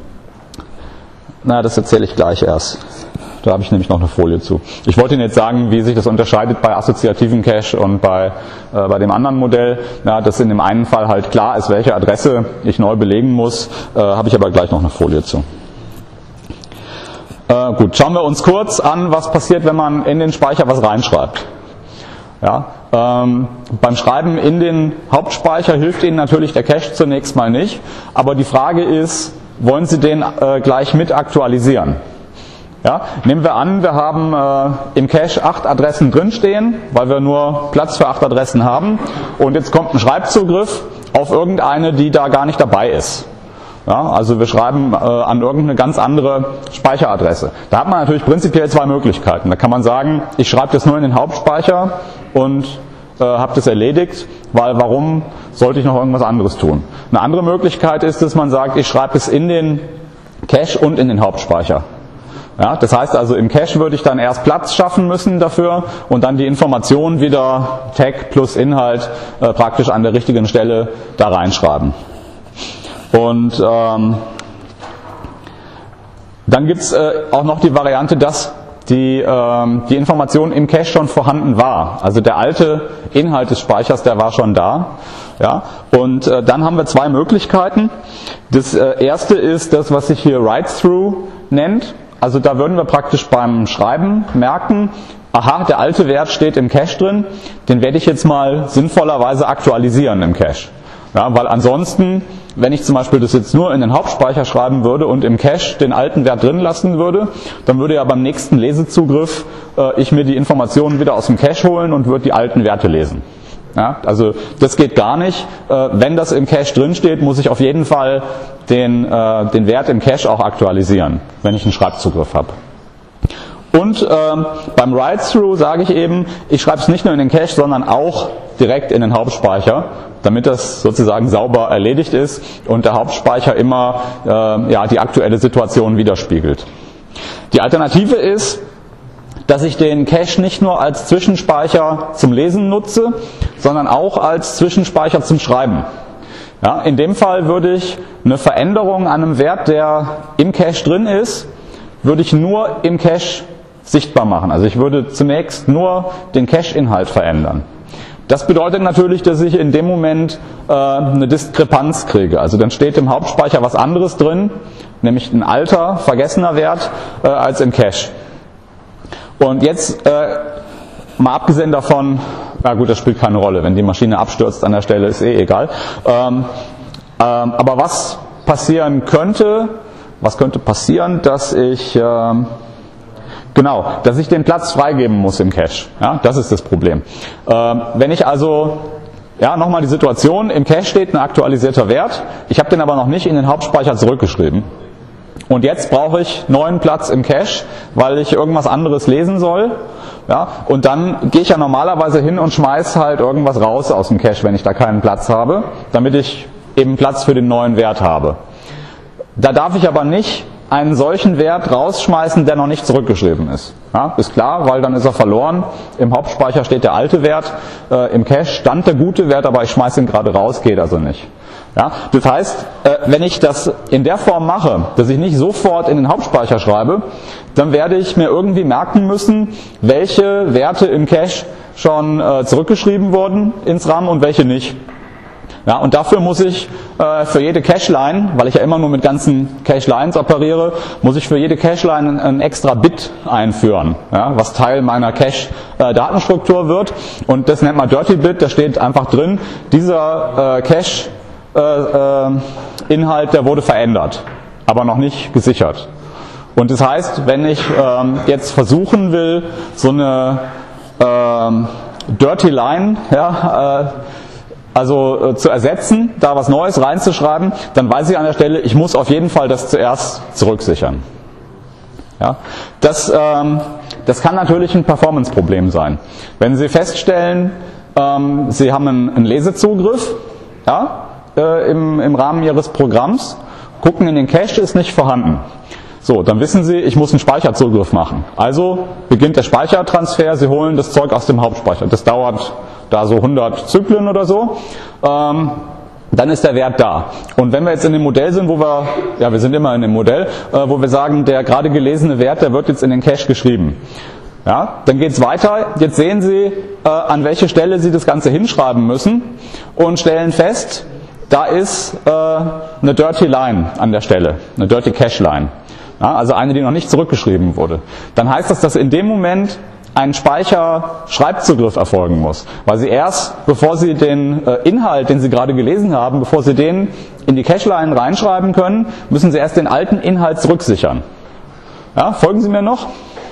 na, das erzähle ich gleich erst. Da habe ich nämlich noch eine Folie zu. Ich wollte Ihnen jetzt sagen, wie sich das unterscheidet bei assoziativen Cache und bei, äh, bei dem anderen Modell. Ja, dass in dem einen Fall halt klar ist, welche Adresse ich neu belegen muss, äh, habe ich aber gleich noch eine Folie zu. Äh, gut, schauen wir uns kurz an, was passiert, wenn man in den Speicher was reinschreibt. Ja, ähm, beim Schreiben in den Hauptspeicher hilft Ihnen natürlich der Cache zunächst mal nicht, aber die Frage ist, wollen Sie den äh, gleich mit aktualisieren? Ja, nehmen wir an, wir haben äh, im Cache acht Adressen drinstehen, weil wir nur Platz für acht Adressen haben, und jetzt kommt ein Schreibzugriff auf irgendeine, die da gar nicht dabei ist. Ja, also wir schreiben äh, an irgendeine ganz andere Speicheradresse. Da hat man natürlich prinzipiell zwei Möglichkeiten. Da kann man sagen, ich schreibe das nur in den Hauptspeicher und äh, habe das erledigt, weil warum sollte ich noch irgendwas anderes tun? Eine andere Möglichkeit ist, dass man sagt, ich schreibe es in den Cache und in den Hauptspeicher. Ja, das heißt also, im Cache würde ich dann erst Platz schaffen müssen dafür und dann die Informationen wieder Tag plus Inhalt äh, praktisch an der richtigen Stelle da reinschreiben. Und ähm, dann gibt es äh, auch noch die Variante, dass die, ähm, die Information im Cache schon vorhanden war. Also der alte Inhalt des Speichers, der war schon da. Ja? Und äh, dann haben wir zwei Möglichkeiten. Das äh, erste ist das, was sich hier Write-Through nennt. Also da würden wir praktisch beim Schreiben merken, aha, der alte Wert steht im Cache drin, den werde ich jetzt mal sinnvollerweise aktualisieren im Cache. Ja, weil ansonsten, wenn ich zum Beispiel das jetzt nur in den Hauptspeicher schreiben würde und im Cache den alten Wert drin lassen würde, dann würde ja beim nächsten Lesezugriff äh, ich mir die Informationen wieder aus dem Cache holen und würde die alten Werte lesen. Ja, also das geht gar nicht. Äh, wenn das im Cache drin steht, muss ich auf jeden Fall den, äh, den Wert im Cache auch aktualisieren, wenn ich einen Schreibzugriff habe. Und äh, beim Write-Through sage ich eben, ich schreibe es nicht nur in den Cache, sondern auch direkt in den Hauptspeicher, damit das sozusagen sauber erledigt ist und der Hauptspeicher immer äh, ja, die aktuelle Situation widerspiegelt. Die Alternative ist, dass ich den Cache nicht nur als Zwischenspeicher zum Lesen nutze, sondern auch als Zwischenspeicher zum Schreiben. Ja, in dem Fall würde ich eine Veränderung an einem Wert, der im Cache drin ist, würde ich nur im Cache sichtbar machen. Also ich würde zunächst nur den Cache-Inhalt verändern. Das bedeutet natürlich, dass ich in dem Moment äh, eine Diskrepanz kriege. Also dann steht im Hauptspeicher was anderes drin, nämlich ein alter, vergessener Wert äh, als im Cache. Und jetzt, äh, mal abgesehen davon, na gut, das spielt keine Rolle, wenn die Maschine abstürzt an der Stelle, ist eh egal. Ähm, ähm, aber was passieren könnte, was könnte passieren, dass ich, ähm, genau, dass ich den Platz freigeben muss im Cache. Ja, das ist das Problem. Ähm, wenn ich also, ja, nochmal die Situation, im Cache steht ein aktualisierter Wert, ich habe den aber noch nicht in den Hauptspeicher zurückgeschrieben. Und jetzt brauche ich neuen Platz im Cache, weil ich irgendwas anderes lesen soll. Ja, und dann gehe ich ja normalerweise hin und schmeiße halt irgendwas raus aus dem Cache, wenn ich da keinen Platz habe, damit ich eben Platz für den neuen Wert habe. Da darf ich aber nicht einen solchen Wert rausschmeißen, der noch nicht zurückgeschrieben ist. Ja, ist klar, weil dann ist er verloren. Im Hauptspeicher steht der alte Wert, äh, im Cache stand der gute Wert, aber ich schmeiße ihn gerade raus, geht also nicht. Ja, das heißt, äh, wenn ich das in der Form mache, dass ich nicht sofort in den Hauptspeicher schreibe, dann werde ich mir irgendwie merken müssen, welche Werte im Cache schon äh, zurückgeschrieben wurden ins RAM und welche nicht. Ja, und dafür muss ich äh, für jede Cache-Line, weil ich ja immer nur mit ganzen Cache-Lines operiere, muss ich für jede Cache-Line ein, ein extra Bit einführen, ja, was Teil meiner Cache-Datenstruktur wird. Und das nennt man Dirty Bit, da steht einfach drin, dieser äh, Cache-Inhalt, äh, äh, der wurde verändert, aber noch nicht gesichert. Und das heißt, wenn ich ähm, jetzt versuchen will, so eine ähm, Dirty Line, ja, äh, also äh, zu ersetzen, da was Neues reinzuschreiben, dann weiß ich an der Stelle, ich muss auf jeden Fall das zuerst zurücksichern. Ja? Das, ähm, das kann natürlich ein Performance-Problem sein. Wenn Sie feststellen, ähm, Sie haben einen, einen Lesezugriff, ja, äh, im, im Rahmen Ihres Programms, gucken in den Cache, ist nicht vorhanden. So, dann wissen Sie, ich muss einen Speicherzugriff machen. Also beginnt der Speichertransfer, Sie holen das Zeug aus dem Hauptspeicher. Das dauert da so hundert Zyklen oder so. Ähm, dann ist der Wert da. Und wenn wir jetzt in dem Modell sind, wo wir, ja, wir sind immer in dem Modell, äh, wo wir sagen, der gerade gelesene Wert, der wird jetzt in den Cache geschrieben. Ja, dann geht's weiter. Jetzt sehen Sie, äh, an welche Stelle Sie das Ganze hinschreiben müssen und stellen fest, da ist äh, eine Dirty Line an der Stelle, eine Dirty Cache Line. Ja, also eine, die noch nicht zurückgeschrieben wurde. Dann heißt das, dass in dem Moment ein Speicher-Schreibzugriff erfolgen muss. Weil Sie erst, bevor Sie den äh, Inhalt, den Sie gerade gelesen haben, bevor Sie den in die Cache-Line reinschreiben können, müssen Sie erst den alten Inhalt zurücksichern. Ja, folgen Sie mir noch?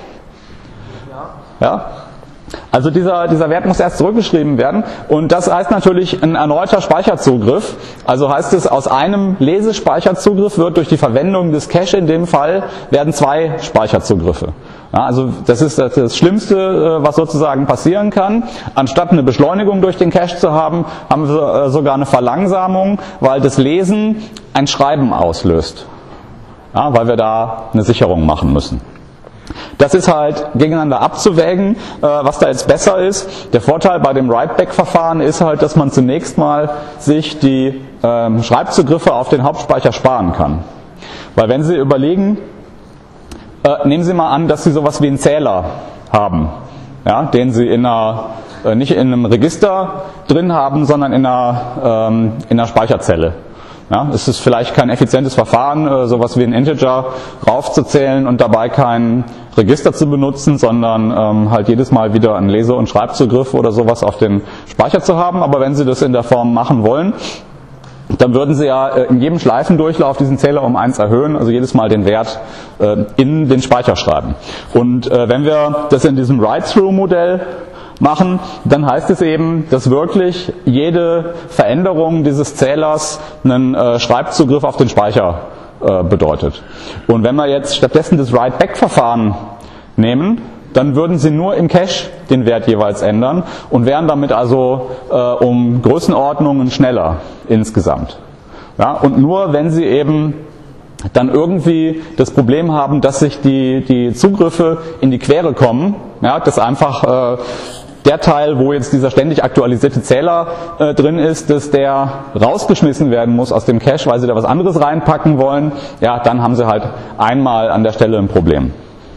Ja. Ja? Also dieser, dieser Wert muss erst zurückgeschrieben werden und das heißt natürlich ein erneuter Speicherzugriff. Also heißt es, aus einem Lesespeicherzugriff wird durch die Verwendung des Cache in dem Fall werden zwei Speicherzugriffe. Ja, also das ist das, das Schlimmste, was sozusagen passieren kann. Anstatt eine Beschleunigung durch den Cache zu haben, haben wir sogar eine Verlangsamung, weil das Lesen ein Schreiben auslöst. Ja, weil wir da eine Sicherung machen müssen. Das ist halt gegeneinander abzuwägen, was da jetzt besser ist. Der Vorteil bei dem Write-Back-Verfahren ist halt, dass man zunächst mal sich die ähm, Schreibzugriffe auf den Hauptspeicher sparen kann. Weil wenn Sie überlegen, äh, nehmen Sie mal an, dass Sie sowas wie einen Zähler haben, ja, den Sie in einer, äh, nicht in einem Register drin haben, sondern in einer, ähm, in einer Speicherzelle. Ja, es ist vielleicht kein effizientes Verfahren, sowas wie ein Integer raufzuzählen und dabei kein Register zu benutzen, sondern ähm, halt jedes Mal wieder einen Lese- und Schreibzugriff oder sowas auf den Speicher zu haben. Aber wenn Sie das in der Form machen wollen, dann würden Sie ja in jedem Schleifendurchlauf diesen Zähler um eins erhöhen, also jedes Mal den Wert äh, in den Speicher schreiben. Und äh, wenn wir das in diesem Write-Through-Modell machen, dann heißt es eben, dass wirklich jede Veränderung dieses Zählers einen äh, Schreibzugriff auf den Speicher äh, bedeutet. Und wenn wir jetzt stattdessen das Write-Back-Verfahren nehmen, dann würden Sie nur im Cache den Wert jeweils ändern und wären damit also äh, um Größenordnungen schneller insgesamt. Ja, und nur wenn Sie eben dann irgendwie das Problem haben, dass sich die, die Zugriffe in die Quere kommen, ja, dass einfach äh, der Teil, wo jetzt dieser ständig aktualisierte Zähler äh, drin ist, dass der rausgeschmissen werden muss aus dem Cache, weil Sie da was anderes reinpacken wollen, ja, dann haben Sie halt einmal an der Stelle ein Problem.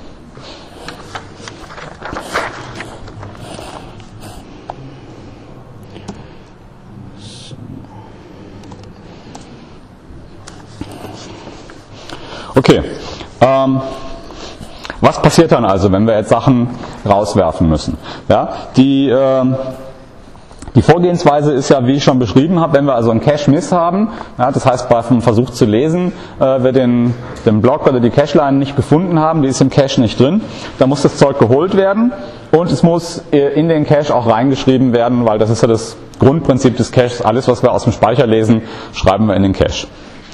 Okay. Ähm, Was passiert dann also, wenn wir jetzt Sachen rauswerfen müssen? Ja, die, äh, die Vorgehensweise ist ja, wie ich schon beschrieben habe, wenn wir also einen Cache-Miss haben, ja, das heißt beim Versuch zu lesen, äh, wir den, den Block oder die Cache-Line nicht gefunden haben, die ist im Cache nicht drin, dann muss das Zeug geholt werden und es muss in den Cache auch reingeschrieben werden, weil das ist ja das Grundprinzip des Caches, alles was wir aus dem Speicher lesen, schreiben wir in den Cache.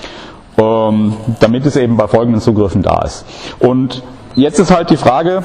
Ähm, damit es eben bei folgenden Zugriffen da ist. Und jetzt ist halt die Frage,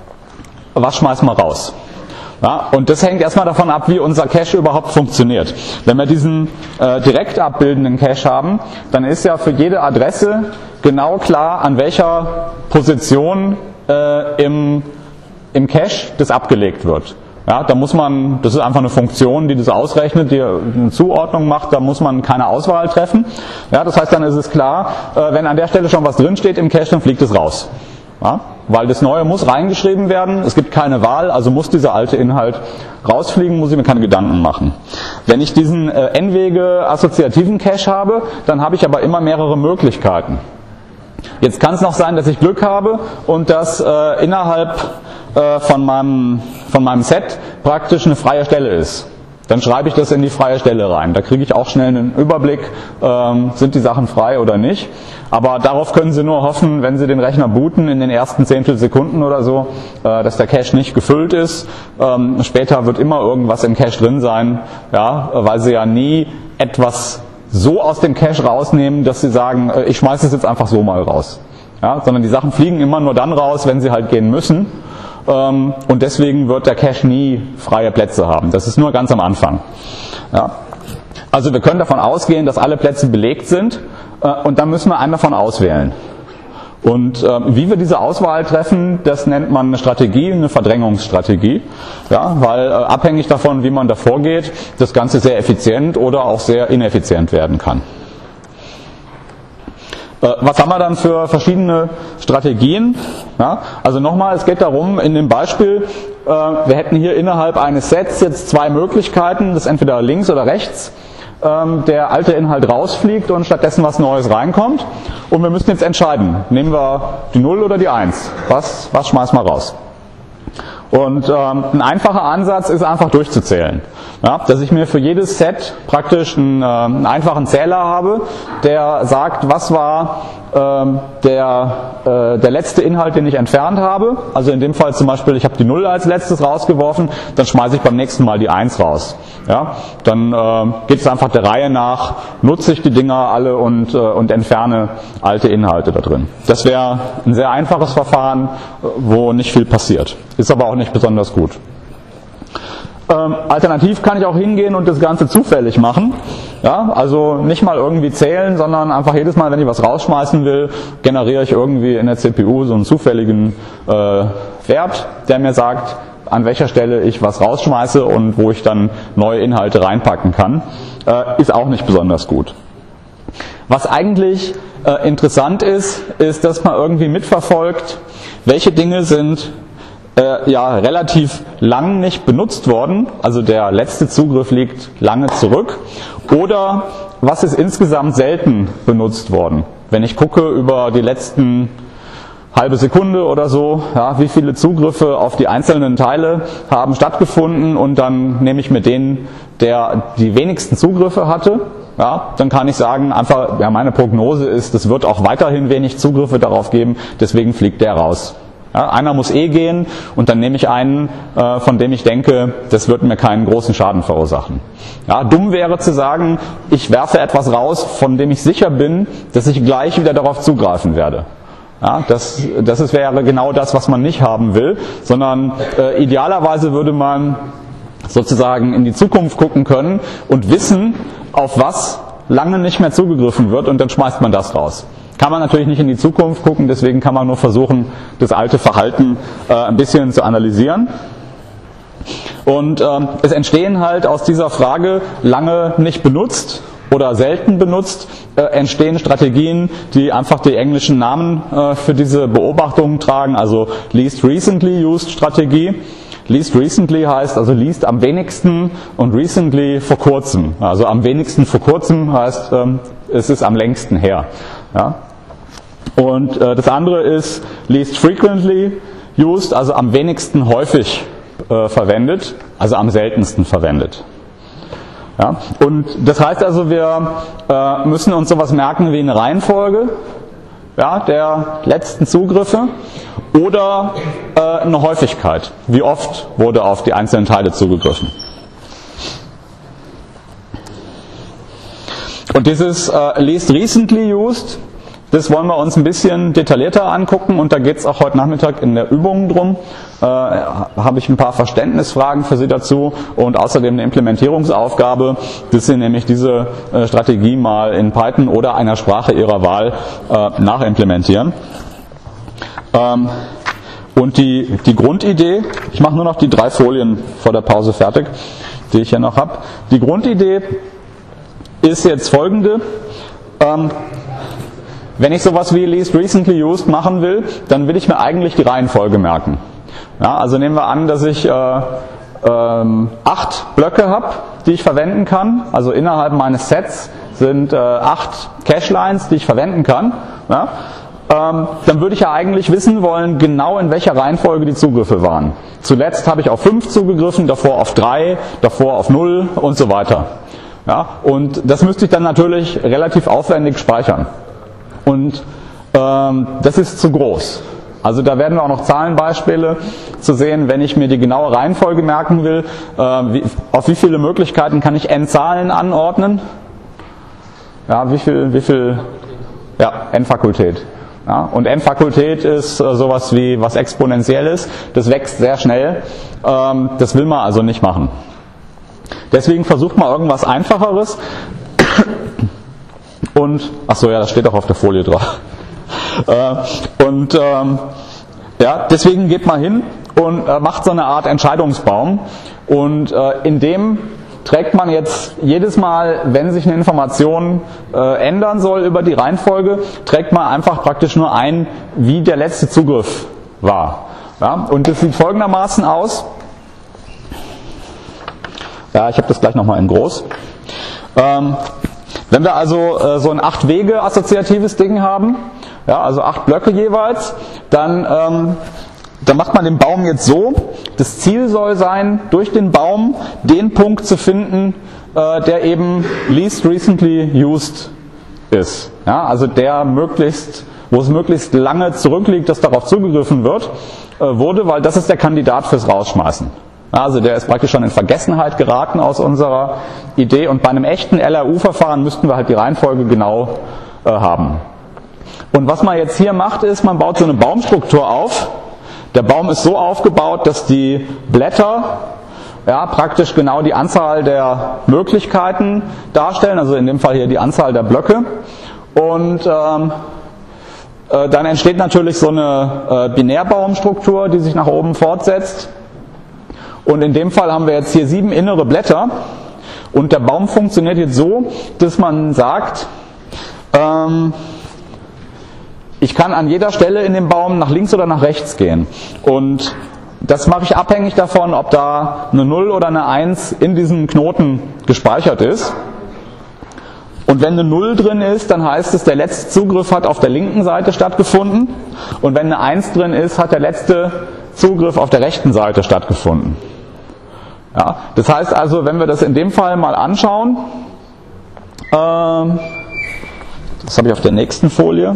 was schmeißen wir raus? Ja, und das hängt erstmal davon ab, wie unser Cache überhaupt funktioniert. Wenn wir diesen äh, direkt abbildenden Cache haben, dann ist ja für jede Adresse genau klar, an welcher Position äh, im, im Cache das abgelegt wird. Ja, da muss man, das ist einfach eine Funktion, die das ausrechnet, die eine Zuordnung macht, da muss man keine Auswahl treffen. Ja, das heißt, dann ist es klar, äh, wenn an der Stelle schon was drinsteht im Cache, dann fliegt es raus. Ja, weil das Neue muss reingeschrieben werden, es gibt keine Wahl, also muss dieser alte Inhalt rausfliegen, muss ich mir keine Gedanken machen. Wenn ich diesen äh, N-Wege assoziativen Cache habe, dann habe ich aber immer mehrere Möglichkeiten. Jetzt kann es noch sein, dass ich Glück habe und dass äh, innerhalb äh, von, meinem, von meinem Set praktisch eine freie Stelle ist. Dann schreibe ich das in die freie Stelle rein. Da kriege ich auch schnell einen Überblick, ähm, sind die Sachen frei oder nicht. Aber darauf können Sie nur hoffen, wenn Sie den Rechner booten in den ersten Zehntelsekunden oder so, äh, dass der Cache nicht gefüllt ist. Ähm, später wird immer irgendwas im Cache drin sein, ja, weil Sie ja nie etwas so aus dem Cache rausnehmen, dass Sie sagen, äh, ich schmeiße es jetzt einfach so mal raus. Ja, sondern die Sachen fliegen immer nur dann raus, wenn sie halt gehen müssen. Und deswegen wird der Cache nie freie Plätze haben. Das ist nur ganz am Anfang. Ja. Also wir können davon ausgehen, dass alle Plätze belegt sind und dann müssen wir einen davon auswählen. Und wie wir diese Auswahl treffen, das nennt man eine Strategie, eine Verdrängungsstrategie. Ja, weil abhängig davon, wie man da vorgeht, das Ganze sehr effizient oder auch sehr ineffizient werden kann. Was haben wir dann für verschiedene Strategien? Ja, also nochmal, es geht darum, in dem Beispiel, äh, wir hätten hier innerhalb eines Sets jetzt zwei Möglichkeiten, das ist entweder links oder rechts, ähm, der alte Inhalt rausfliegt und stattdessen was Neues reinkommt. Und wir müssen jetzt entscheiden, nehmen wir die null oder die eins? Was, was schmeißen wir raus? Und ähm, ein einfacher Ansatz ist einfach durchzuzählen. Ja, dass ich mir für jedes Set praktisch einen, äh, einen einfachen Zähler habe, der sagt, was war ähm, der, äh, der letzte Inhalt, den ich entfernt habe. Also in dem Fall zum Beispiel, ich habe die null als letztes rausgeworfen, dann schmeiße ich beim nächsten Mal die eins raus. Ja? Dann äh, geht es einfach der Reihe nach, nutze ich die Dinger alle und, äh, und entferne alte Inhalte da drin. Das wäre ein sehr einfaches Verfahren, wo nicht viel passiert. Ist aber auch nicht besonders gut. Ähm, alternativ kann ich auch hingehen und das Ganze zufällig machen. Ja, also nicht mal irgendwie zählen, sondern einfach jedes Mal, wenn ich was rausschmeißen will, generiere ich irgendwie in der C P U so einen zufälligen äh, Wert, der mir sagt, an welcher Stelle ich was rausschmeiße und wo ich dann neue Inhalte reinpacken kann. Äh, ist auch nicht besonders gut. Was eigentlich äh, interessant ist, ist, dass man irgendwie mitverfolgt, welche Dinge sind Äh, ja, relativ lang nicht benutzt worden, also der letzte Zugriff liegt lange zurück, oder was ist insgesamt selten benutzt worden. Wenn ich gucke über die letzten halbe Sekunde oder so, ja, wie viele Zugriffe auf die einzelnen Teile haben stattgefunden, und dann nehme ich mir den, der die wenigsten Zugriffe hatte. Ja, dann kann ich sagen, einfach, ja, meine Prognose ist, es wird auch weiterhin wenig Zugriffe darauf geben, deswegen fliegt der raus. Ja, einer muss eh gehen, und dann nehme ich einen, äh, von dem ich denke, das wird mir keinen großen Schaden verursachen. Ja, dumm wäre zu sagen, ich werfe etwas raus, von dem ich sicher bin, dass ich gleich wieder darauf zugreifen werde. Ja, das, das ist, wäre genau das, was man nicht haben will, sondern äh, idealerweise würde man sozusagen in die Zukunft gucken können und wissen, auf was lange nicht mehr zugegriffen wird, und dann schmeißt man das raus. Kann man natürlich nicht in die Zukunft gucken, deswegen kann man nur versuchen, das alte Verhalten äh, ein bisschen zu analysieren. Und ähm, es entstehen halt aus dieser Frage, lange nicht benutzt oder selten benutzt, äh, entstehen Strategien, die einfach die englischen Namen äh, für diese Beobachtungen tragen, also Least Recently Used Strategie. Least recently heißt also least am wenigsten, und recently vor kurzem. Also am wenigsten vor kurzem heißt, ähm, es ist am längsten her. Ja? Und äh, das andere ist least frequently used, also am wenigsten häufig äh, verwendet, also am seltensten verwendet. Ja? Und das heißt also, wir äh, müssen uns sowas merken wie eine Reihenfolge, ja, der letzten Zugriffe, oder äh, eine Häufigkeit. Wie oft wurde auf die einzelnen Teile zugegriffen. Und dieses äh, least recently used, das wollen wir uns ein bisschen detaillierter angucken, und da geht es auch heute Nachmittag in der Übung drum. Äh, habe ich ein paar Verständnisfragen für Sie dazu und außerdem eine Implementierungsaufgabe, dass Sie nämlich diese äh, Strategie mal in Python oder einer Sprache Ihrer Wahl äh, nachimplementieren. Ähm, und die, die Grundidee, ich mache nur noch die drei Folien vor der Pause fertig, die ich hier noch habe. Die Grundidee ist jetzt folgende. Ähm, Wenn ich sowas wie least recently used machen will, dann will ich mir eigentlich die Reihenfolge merken. Ja, also nehmen wir an, dass ich äh, ähm, acht Blöcke habe, die ich verwenden kann. Also innerhalb meines Sets sind äh, acht Cache-Lines, die ich verwenden kann. Ja, ähm, dann würde ich ja eigentlich wissen wollen, genau in welcher Reihenfolge die Zugriffe waren. Zuletzt habe ich auf fünf zugegriffen, davor auf drei, davor auf null und so weiter. Ja, und das müsste ich dann natürlich relativ aufwendig speichern. Und ähm, das ist zu groß. Also da werden wir auch noch Zahlenbeispiele zu sehen, wenn ich mir die genaue Reihenfolge merken will. Äh, wie, auf wie viele Möglichkeiten kann ich n Zahlen anordnen? Ja, wie viel? Wie viel? Ja, n-Fakultät. Ja, und n-Fakultät ist äh, sowas wie was Exponentielles. Das wächst sehr schnell. Ähm, das will man also nicht machen. Deswegen versucht man irgendwas Einfacheres. Und, ach so, ja, das steht auch auf der Folie drauf. Äh, und ähm, ja, deswegen geht man hin und äh, macht so eine Art Entscheidungsbaum. Und äh, in dem trägt man jetzt jedes Mal, wenn sich eine Information äh, ändern soll über die Reihenfolge, trägt man einfach praktisch nur ein, wie der letzte Zugriff war. Ja, und das sieht folgendermaßen aus. Ja, ich habe das gleich nochmal in groß. Ähm, wenn wir also äh, so ein acht Wege assoziatives Ding haben, ja, also acht Blöcke jeweils, dann, ähm, dann macht man den Baum jetzt so. Das Ziel soll sein, durch den Baum den Punkt zu finden, äh, der eben least recently used ist. Ja, also der möglichst, wo es möglichst lange zurückliegt, dass darauf zugegriffen wird, äh, wurde, weil das ist der Kandidat fürs Rausschmeißen. Ja, also der ist praktisch schon in Vergessenheit geraten aus unserer Idee, und bei einem echten L R U-Verfahren müssten wir halt die Reihenfolge genau äh, haben. Und was man jetzt hier macht, ist, man baut so eine Baumstruktur auf. Der Baum ist so aufgebaut, dass die Blätter ja, praktisch genau die Anzahl der Möglichkeiten darstellen, also in dem Fall hier die Anzahl der Blöcke. Und ähm, äh, dann entsteht natürlich so eine äh, Binärbaumstruktur, die sich nach oben fortsetzt. Und in dem Fall haben wir jetzt hier sieben innere Blätter. Und der Baum funktioniert jetzt so, dass man sagt, ähm, ich kann an jeder Stelle in dem Baum nach links oder nach rechts gehen. Und das mache ich abhängig davon, ob da eine null oder eine eins in diesem Knoten gespeichert ist. Und wenn eine null drin ist, dann heißt es, der letzte Zugriff hat auf der linken Seite stattgefunden. Und wenn eine eins drin ist, hat der letzte Zugriff auf der rechten Seite stattgefunden. Ja, das heißt also, wenn wir das in dem Fall mal anschauen, ähm, das habe ich auf der nächsten Folie,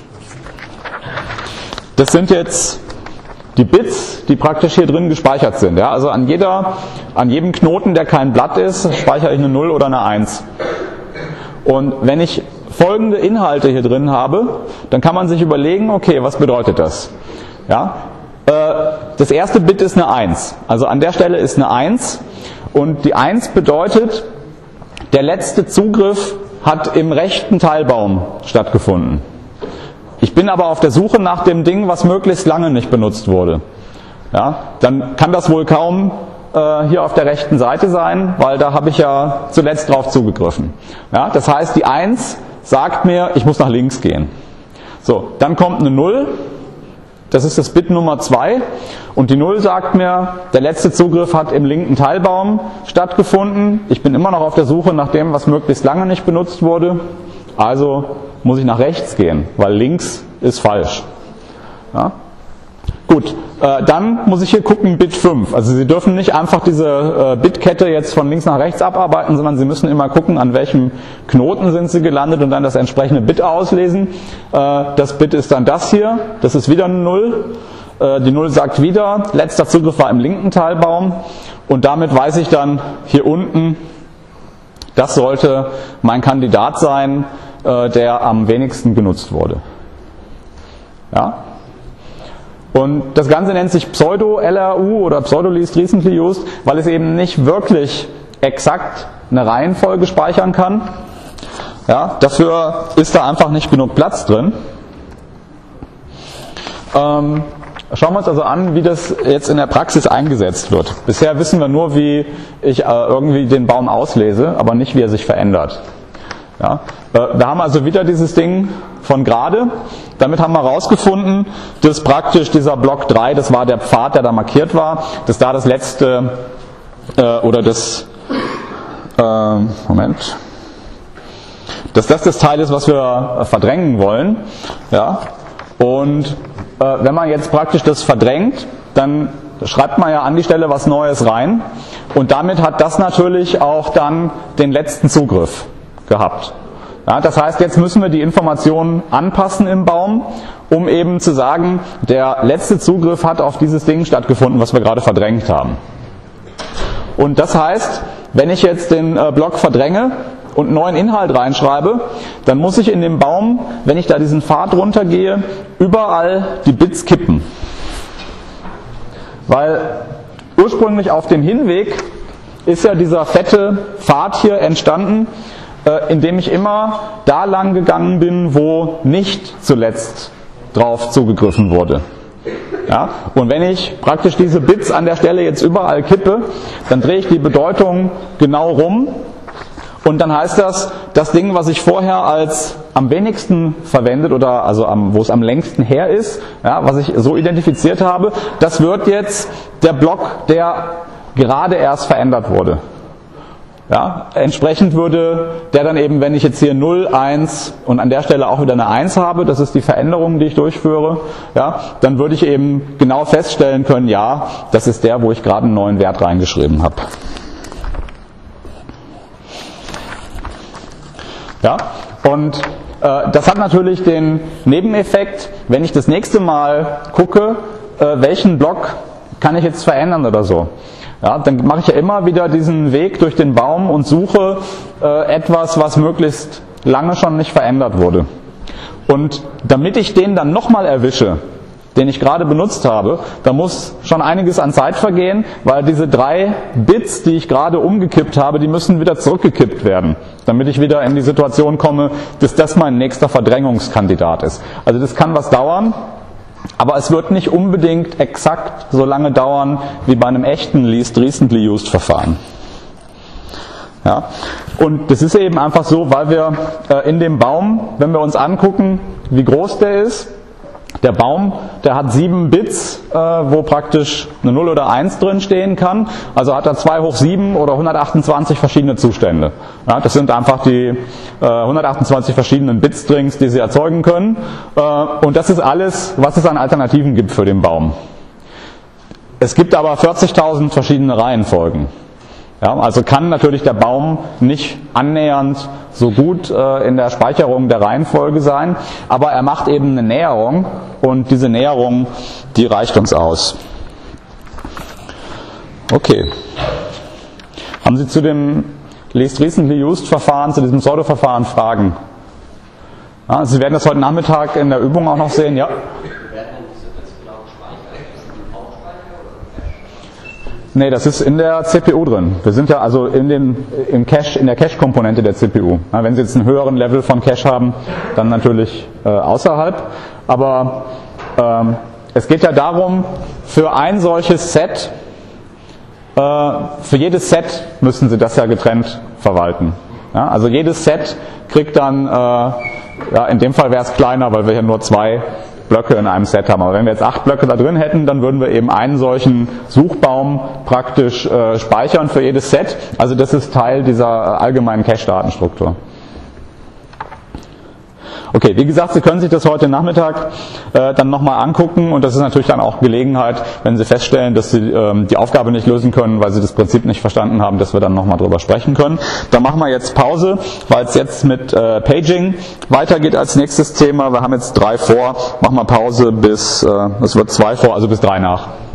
das sind jetzt die Bits, die praktisch hier drin gespeichert sind. Ja, also an, jeder, an jedem Knoten, der kein Blatt ist, speichere ich eine null oder eine eins. Und wenn ich folgende Inhalte hier drin habe, dann kann man sich überlegen, okay, was bedeutet das? Ja, äh, das erste Bit ist eine eins. Also an der Stelle ist eine eins. Und die eins bedeutet, der letzte Zugriff hat im rechten Teilbaum stattgefunden. Ich bin aber auf der Suche nach dem Ding, was möglichst lange nicht benutzt wurde. Ja, dann kann das wohl kaum äh, hier auf der rechten Seite sein, weil da habe ich ja zuletzt drauf zugegriffen. Ja, das heißt, die eins sagt mir, ich muss nach links gehen. So, dann kommt eine null, das ist das Bit Nummer zwei, und die null sagt mir, der letzte Zugriff hat im linken Teilbaum stattgefunden. Ich bin immer noch auf der Suche nach dem, was möglichst lange nicht benutzt wurde. Also muss ich nach rechts gehen, weil links ist falsch. Ja? Gut, äh, dann muss ich hier gucken, Bit fünf. Also Sie dürfen nicht einfach diese äh, Bitkette jetzt von links nach rechts abarbeiten, sondern Sie müssen immer gucken, an welchem Knoten sind Sie gelandet und dann das entsprechende Bit auslesen. Äh, das Bit ist dann das hier, das ist wieder eine null. Äh, die null sagt wieder, letzter Zugriff war im linken Teilbaum, und damit weiß ich dann hier unten, das sollte mein Kandidat sein, der am wenigsten genutzt wurde. Ja? Und das Ganze nennt sich Pseudo-L R U oder Pseudo-Least Recently Used, weil es eben nicht wirklich exakt eine Reihenfolge speichern kann. Ja? Dafür ist da einfach nicht genug Platz drin. Ähm, schauen wir uns also an, wie das jetzt in der Praxis eingesetzt wird. Bisher wissen wir nur, wie ich äh, irgendwie den Baum auslese, aber nicht, wie er sich verändert. Ja, wir haben also wieder dieses Ding von gerade. Damit haben wir herausgefunden, dass praktisch dieser Block drei, das war der Pfad, der da markiert war, dass da das letzte äh, oder das äh, Moment, dass das das Teil ist, was wir äh, verdrängen wollen. Ja, und äh, wenn man jetzt praktisch das verdrängt, dann schreibt man ja an die Stelle was Neues rein, und damit hat das natürlich auch dann den letzten Zugriff gehabt. Ja, das heißt, jetzt müssen wir die Informationen anpassen im Baum, um eben zu sagen, der letzte Zugriff hat auf dieses Ding stattgefunden, was wir gerade verdrängt haben. Und das heißt, wenn ich jetzt den äh, Block verdränge und neuen Inhalt reinschreibe, dann muss ich in dem Baum, wenn ich da diesen Pfad runtergehe, überall die Bits kippen. Weil ursprünglich auf dem Hinweg ist ja dieser fette Pfad hier entstanden, indem ich immer da lang gegangen bin, wo nicht zuletzt drauf zugegriffen wurde. Ja? Und wenn ich praktisch diese Bits an der Stelle jetzt überall kippe, dann drehe ich die Bedeutung genau rum, und dann heißt das, das Ding, was ich vorher als am wenigsten verwendet oder also am, wo es am längsten her ist, ja, was ich so identifiziert habe, das wird jetzt der Block, der gerade erst verändert wurde. Ja, entsprechend würde der dann eben, wenn ich jetzt hier null, eins und an der Stelle auch wieder eine eins habe, das ist die Veränderung, die ich durchführe, ja, dann würde ich eben genau feststellen können, ja, das ist der, wo ich gerade einen neuen Wert reingeschrieben habe. Ja, und Äh, das hat natürlich den Nebeneffekt, wenn ich das nächste Mal gucke, äh, welchen Block kann ich jetzt verändern oder so. Ja, dann mache ich ja immer wieder diesen Weg durch den Baum und suche äh, etwas, was möglichst lange schon nicht verändert wurde. Und damit ich den dann nochmal erwische, den ich gerade benutzt habe, da muss schon einiges an Zeit vergehen, weil diese drei Bits, die ich gerade umgekippt habe, die müssen wieder zurückgekippt werden, damit ich wieder in die Situation komme, dass das mein nächster Verdrängungskandidat ist. Also das kann was dauern, aber es wird nicht unbedingt exakt so lange dauern wie bei einem echten Least Recently Used Verfahren. Ja. Und das ist eben einfach so, weil wir äh, in dem Baum, wenn wir uns angucken, wie groß der ist, der Baum, der hat sieben Bits, äh, wo praktisch eine null oder eins drin stehen kann. Also hat er zwei hoch sieben oder hundertachtundzwanzig verschiedene Zustände. Ja, das sind einfach die äh, hundertachtundzwanzig verschiedenen Bitstrings, die sie erzeugen können. Äh, und das ist alles, was es an Alternativen gibt für den Baum. Es gibt aber vierzigtausend verschiedene Reihenfolgen. Ja, also kann natürlich der Baum nicht annähernd so gut äh, in der Speicherung der Reihenfolge sein, aber er macht eben eine Näherung und diese Näherung, die reicht uns aus. Okay. Haben Sie zu dem Least Recently Used Verfahren, zu diesem Pseudo-Verfahren Fragen? Ja, Sie werden das heute Nachmittag in der Übung auch noch sehen, ja? Nee, das ist in der C P U drin. Wir sind ja also in, den, im Cache, in der Cache-Komponente der C P U. Ja, wenn Sie jetzt einen höheren Level von Cache haben, dann natürlich äh, außerhalb. Aber ähm, es geht ja darum, für ein solches Set, äh, für jedes Set müssen Sie das ja getrennt verwalten. Ja, also jedes Set kriegt dann, äh, ja, in dem Fall wäre es kleiner, weil wir ja nur zwei Blöcke in einem Set haben. Aber wenn wir jetzt acht Blöcke da drin hätten, dann würden wir eben einen solchen Suchbaum praktisch äh, speichern für jedes Set. Also das ist Teil dieser allgemeinen Cache-Datenstruktur. Okay, wie gesagt, Sie können sich das heute Nachmittag äh, dann nochmal angucken und das ist natürlich dann auch Gelegenheit, wenn Sie feststellen, dass Sie ähm, die Aufgabe nicht lösen können, weil Sie das Prinzip nicht verstanden haben, dass wir dann nochmal drüber sprechen können. Dann machen wir jetzt Pause, weil es jetzt mit äh, Paging weitergeht als nächstes Thema. Wir haben jetzt drei vor, machen wir Pause bis, äh, es wird zwei vor, also bis drei nach.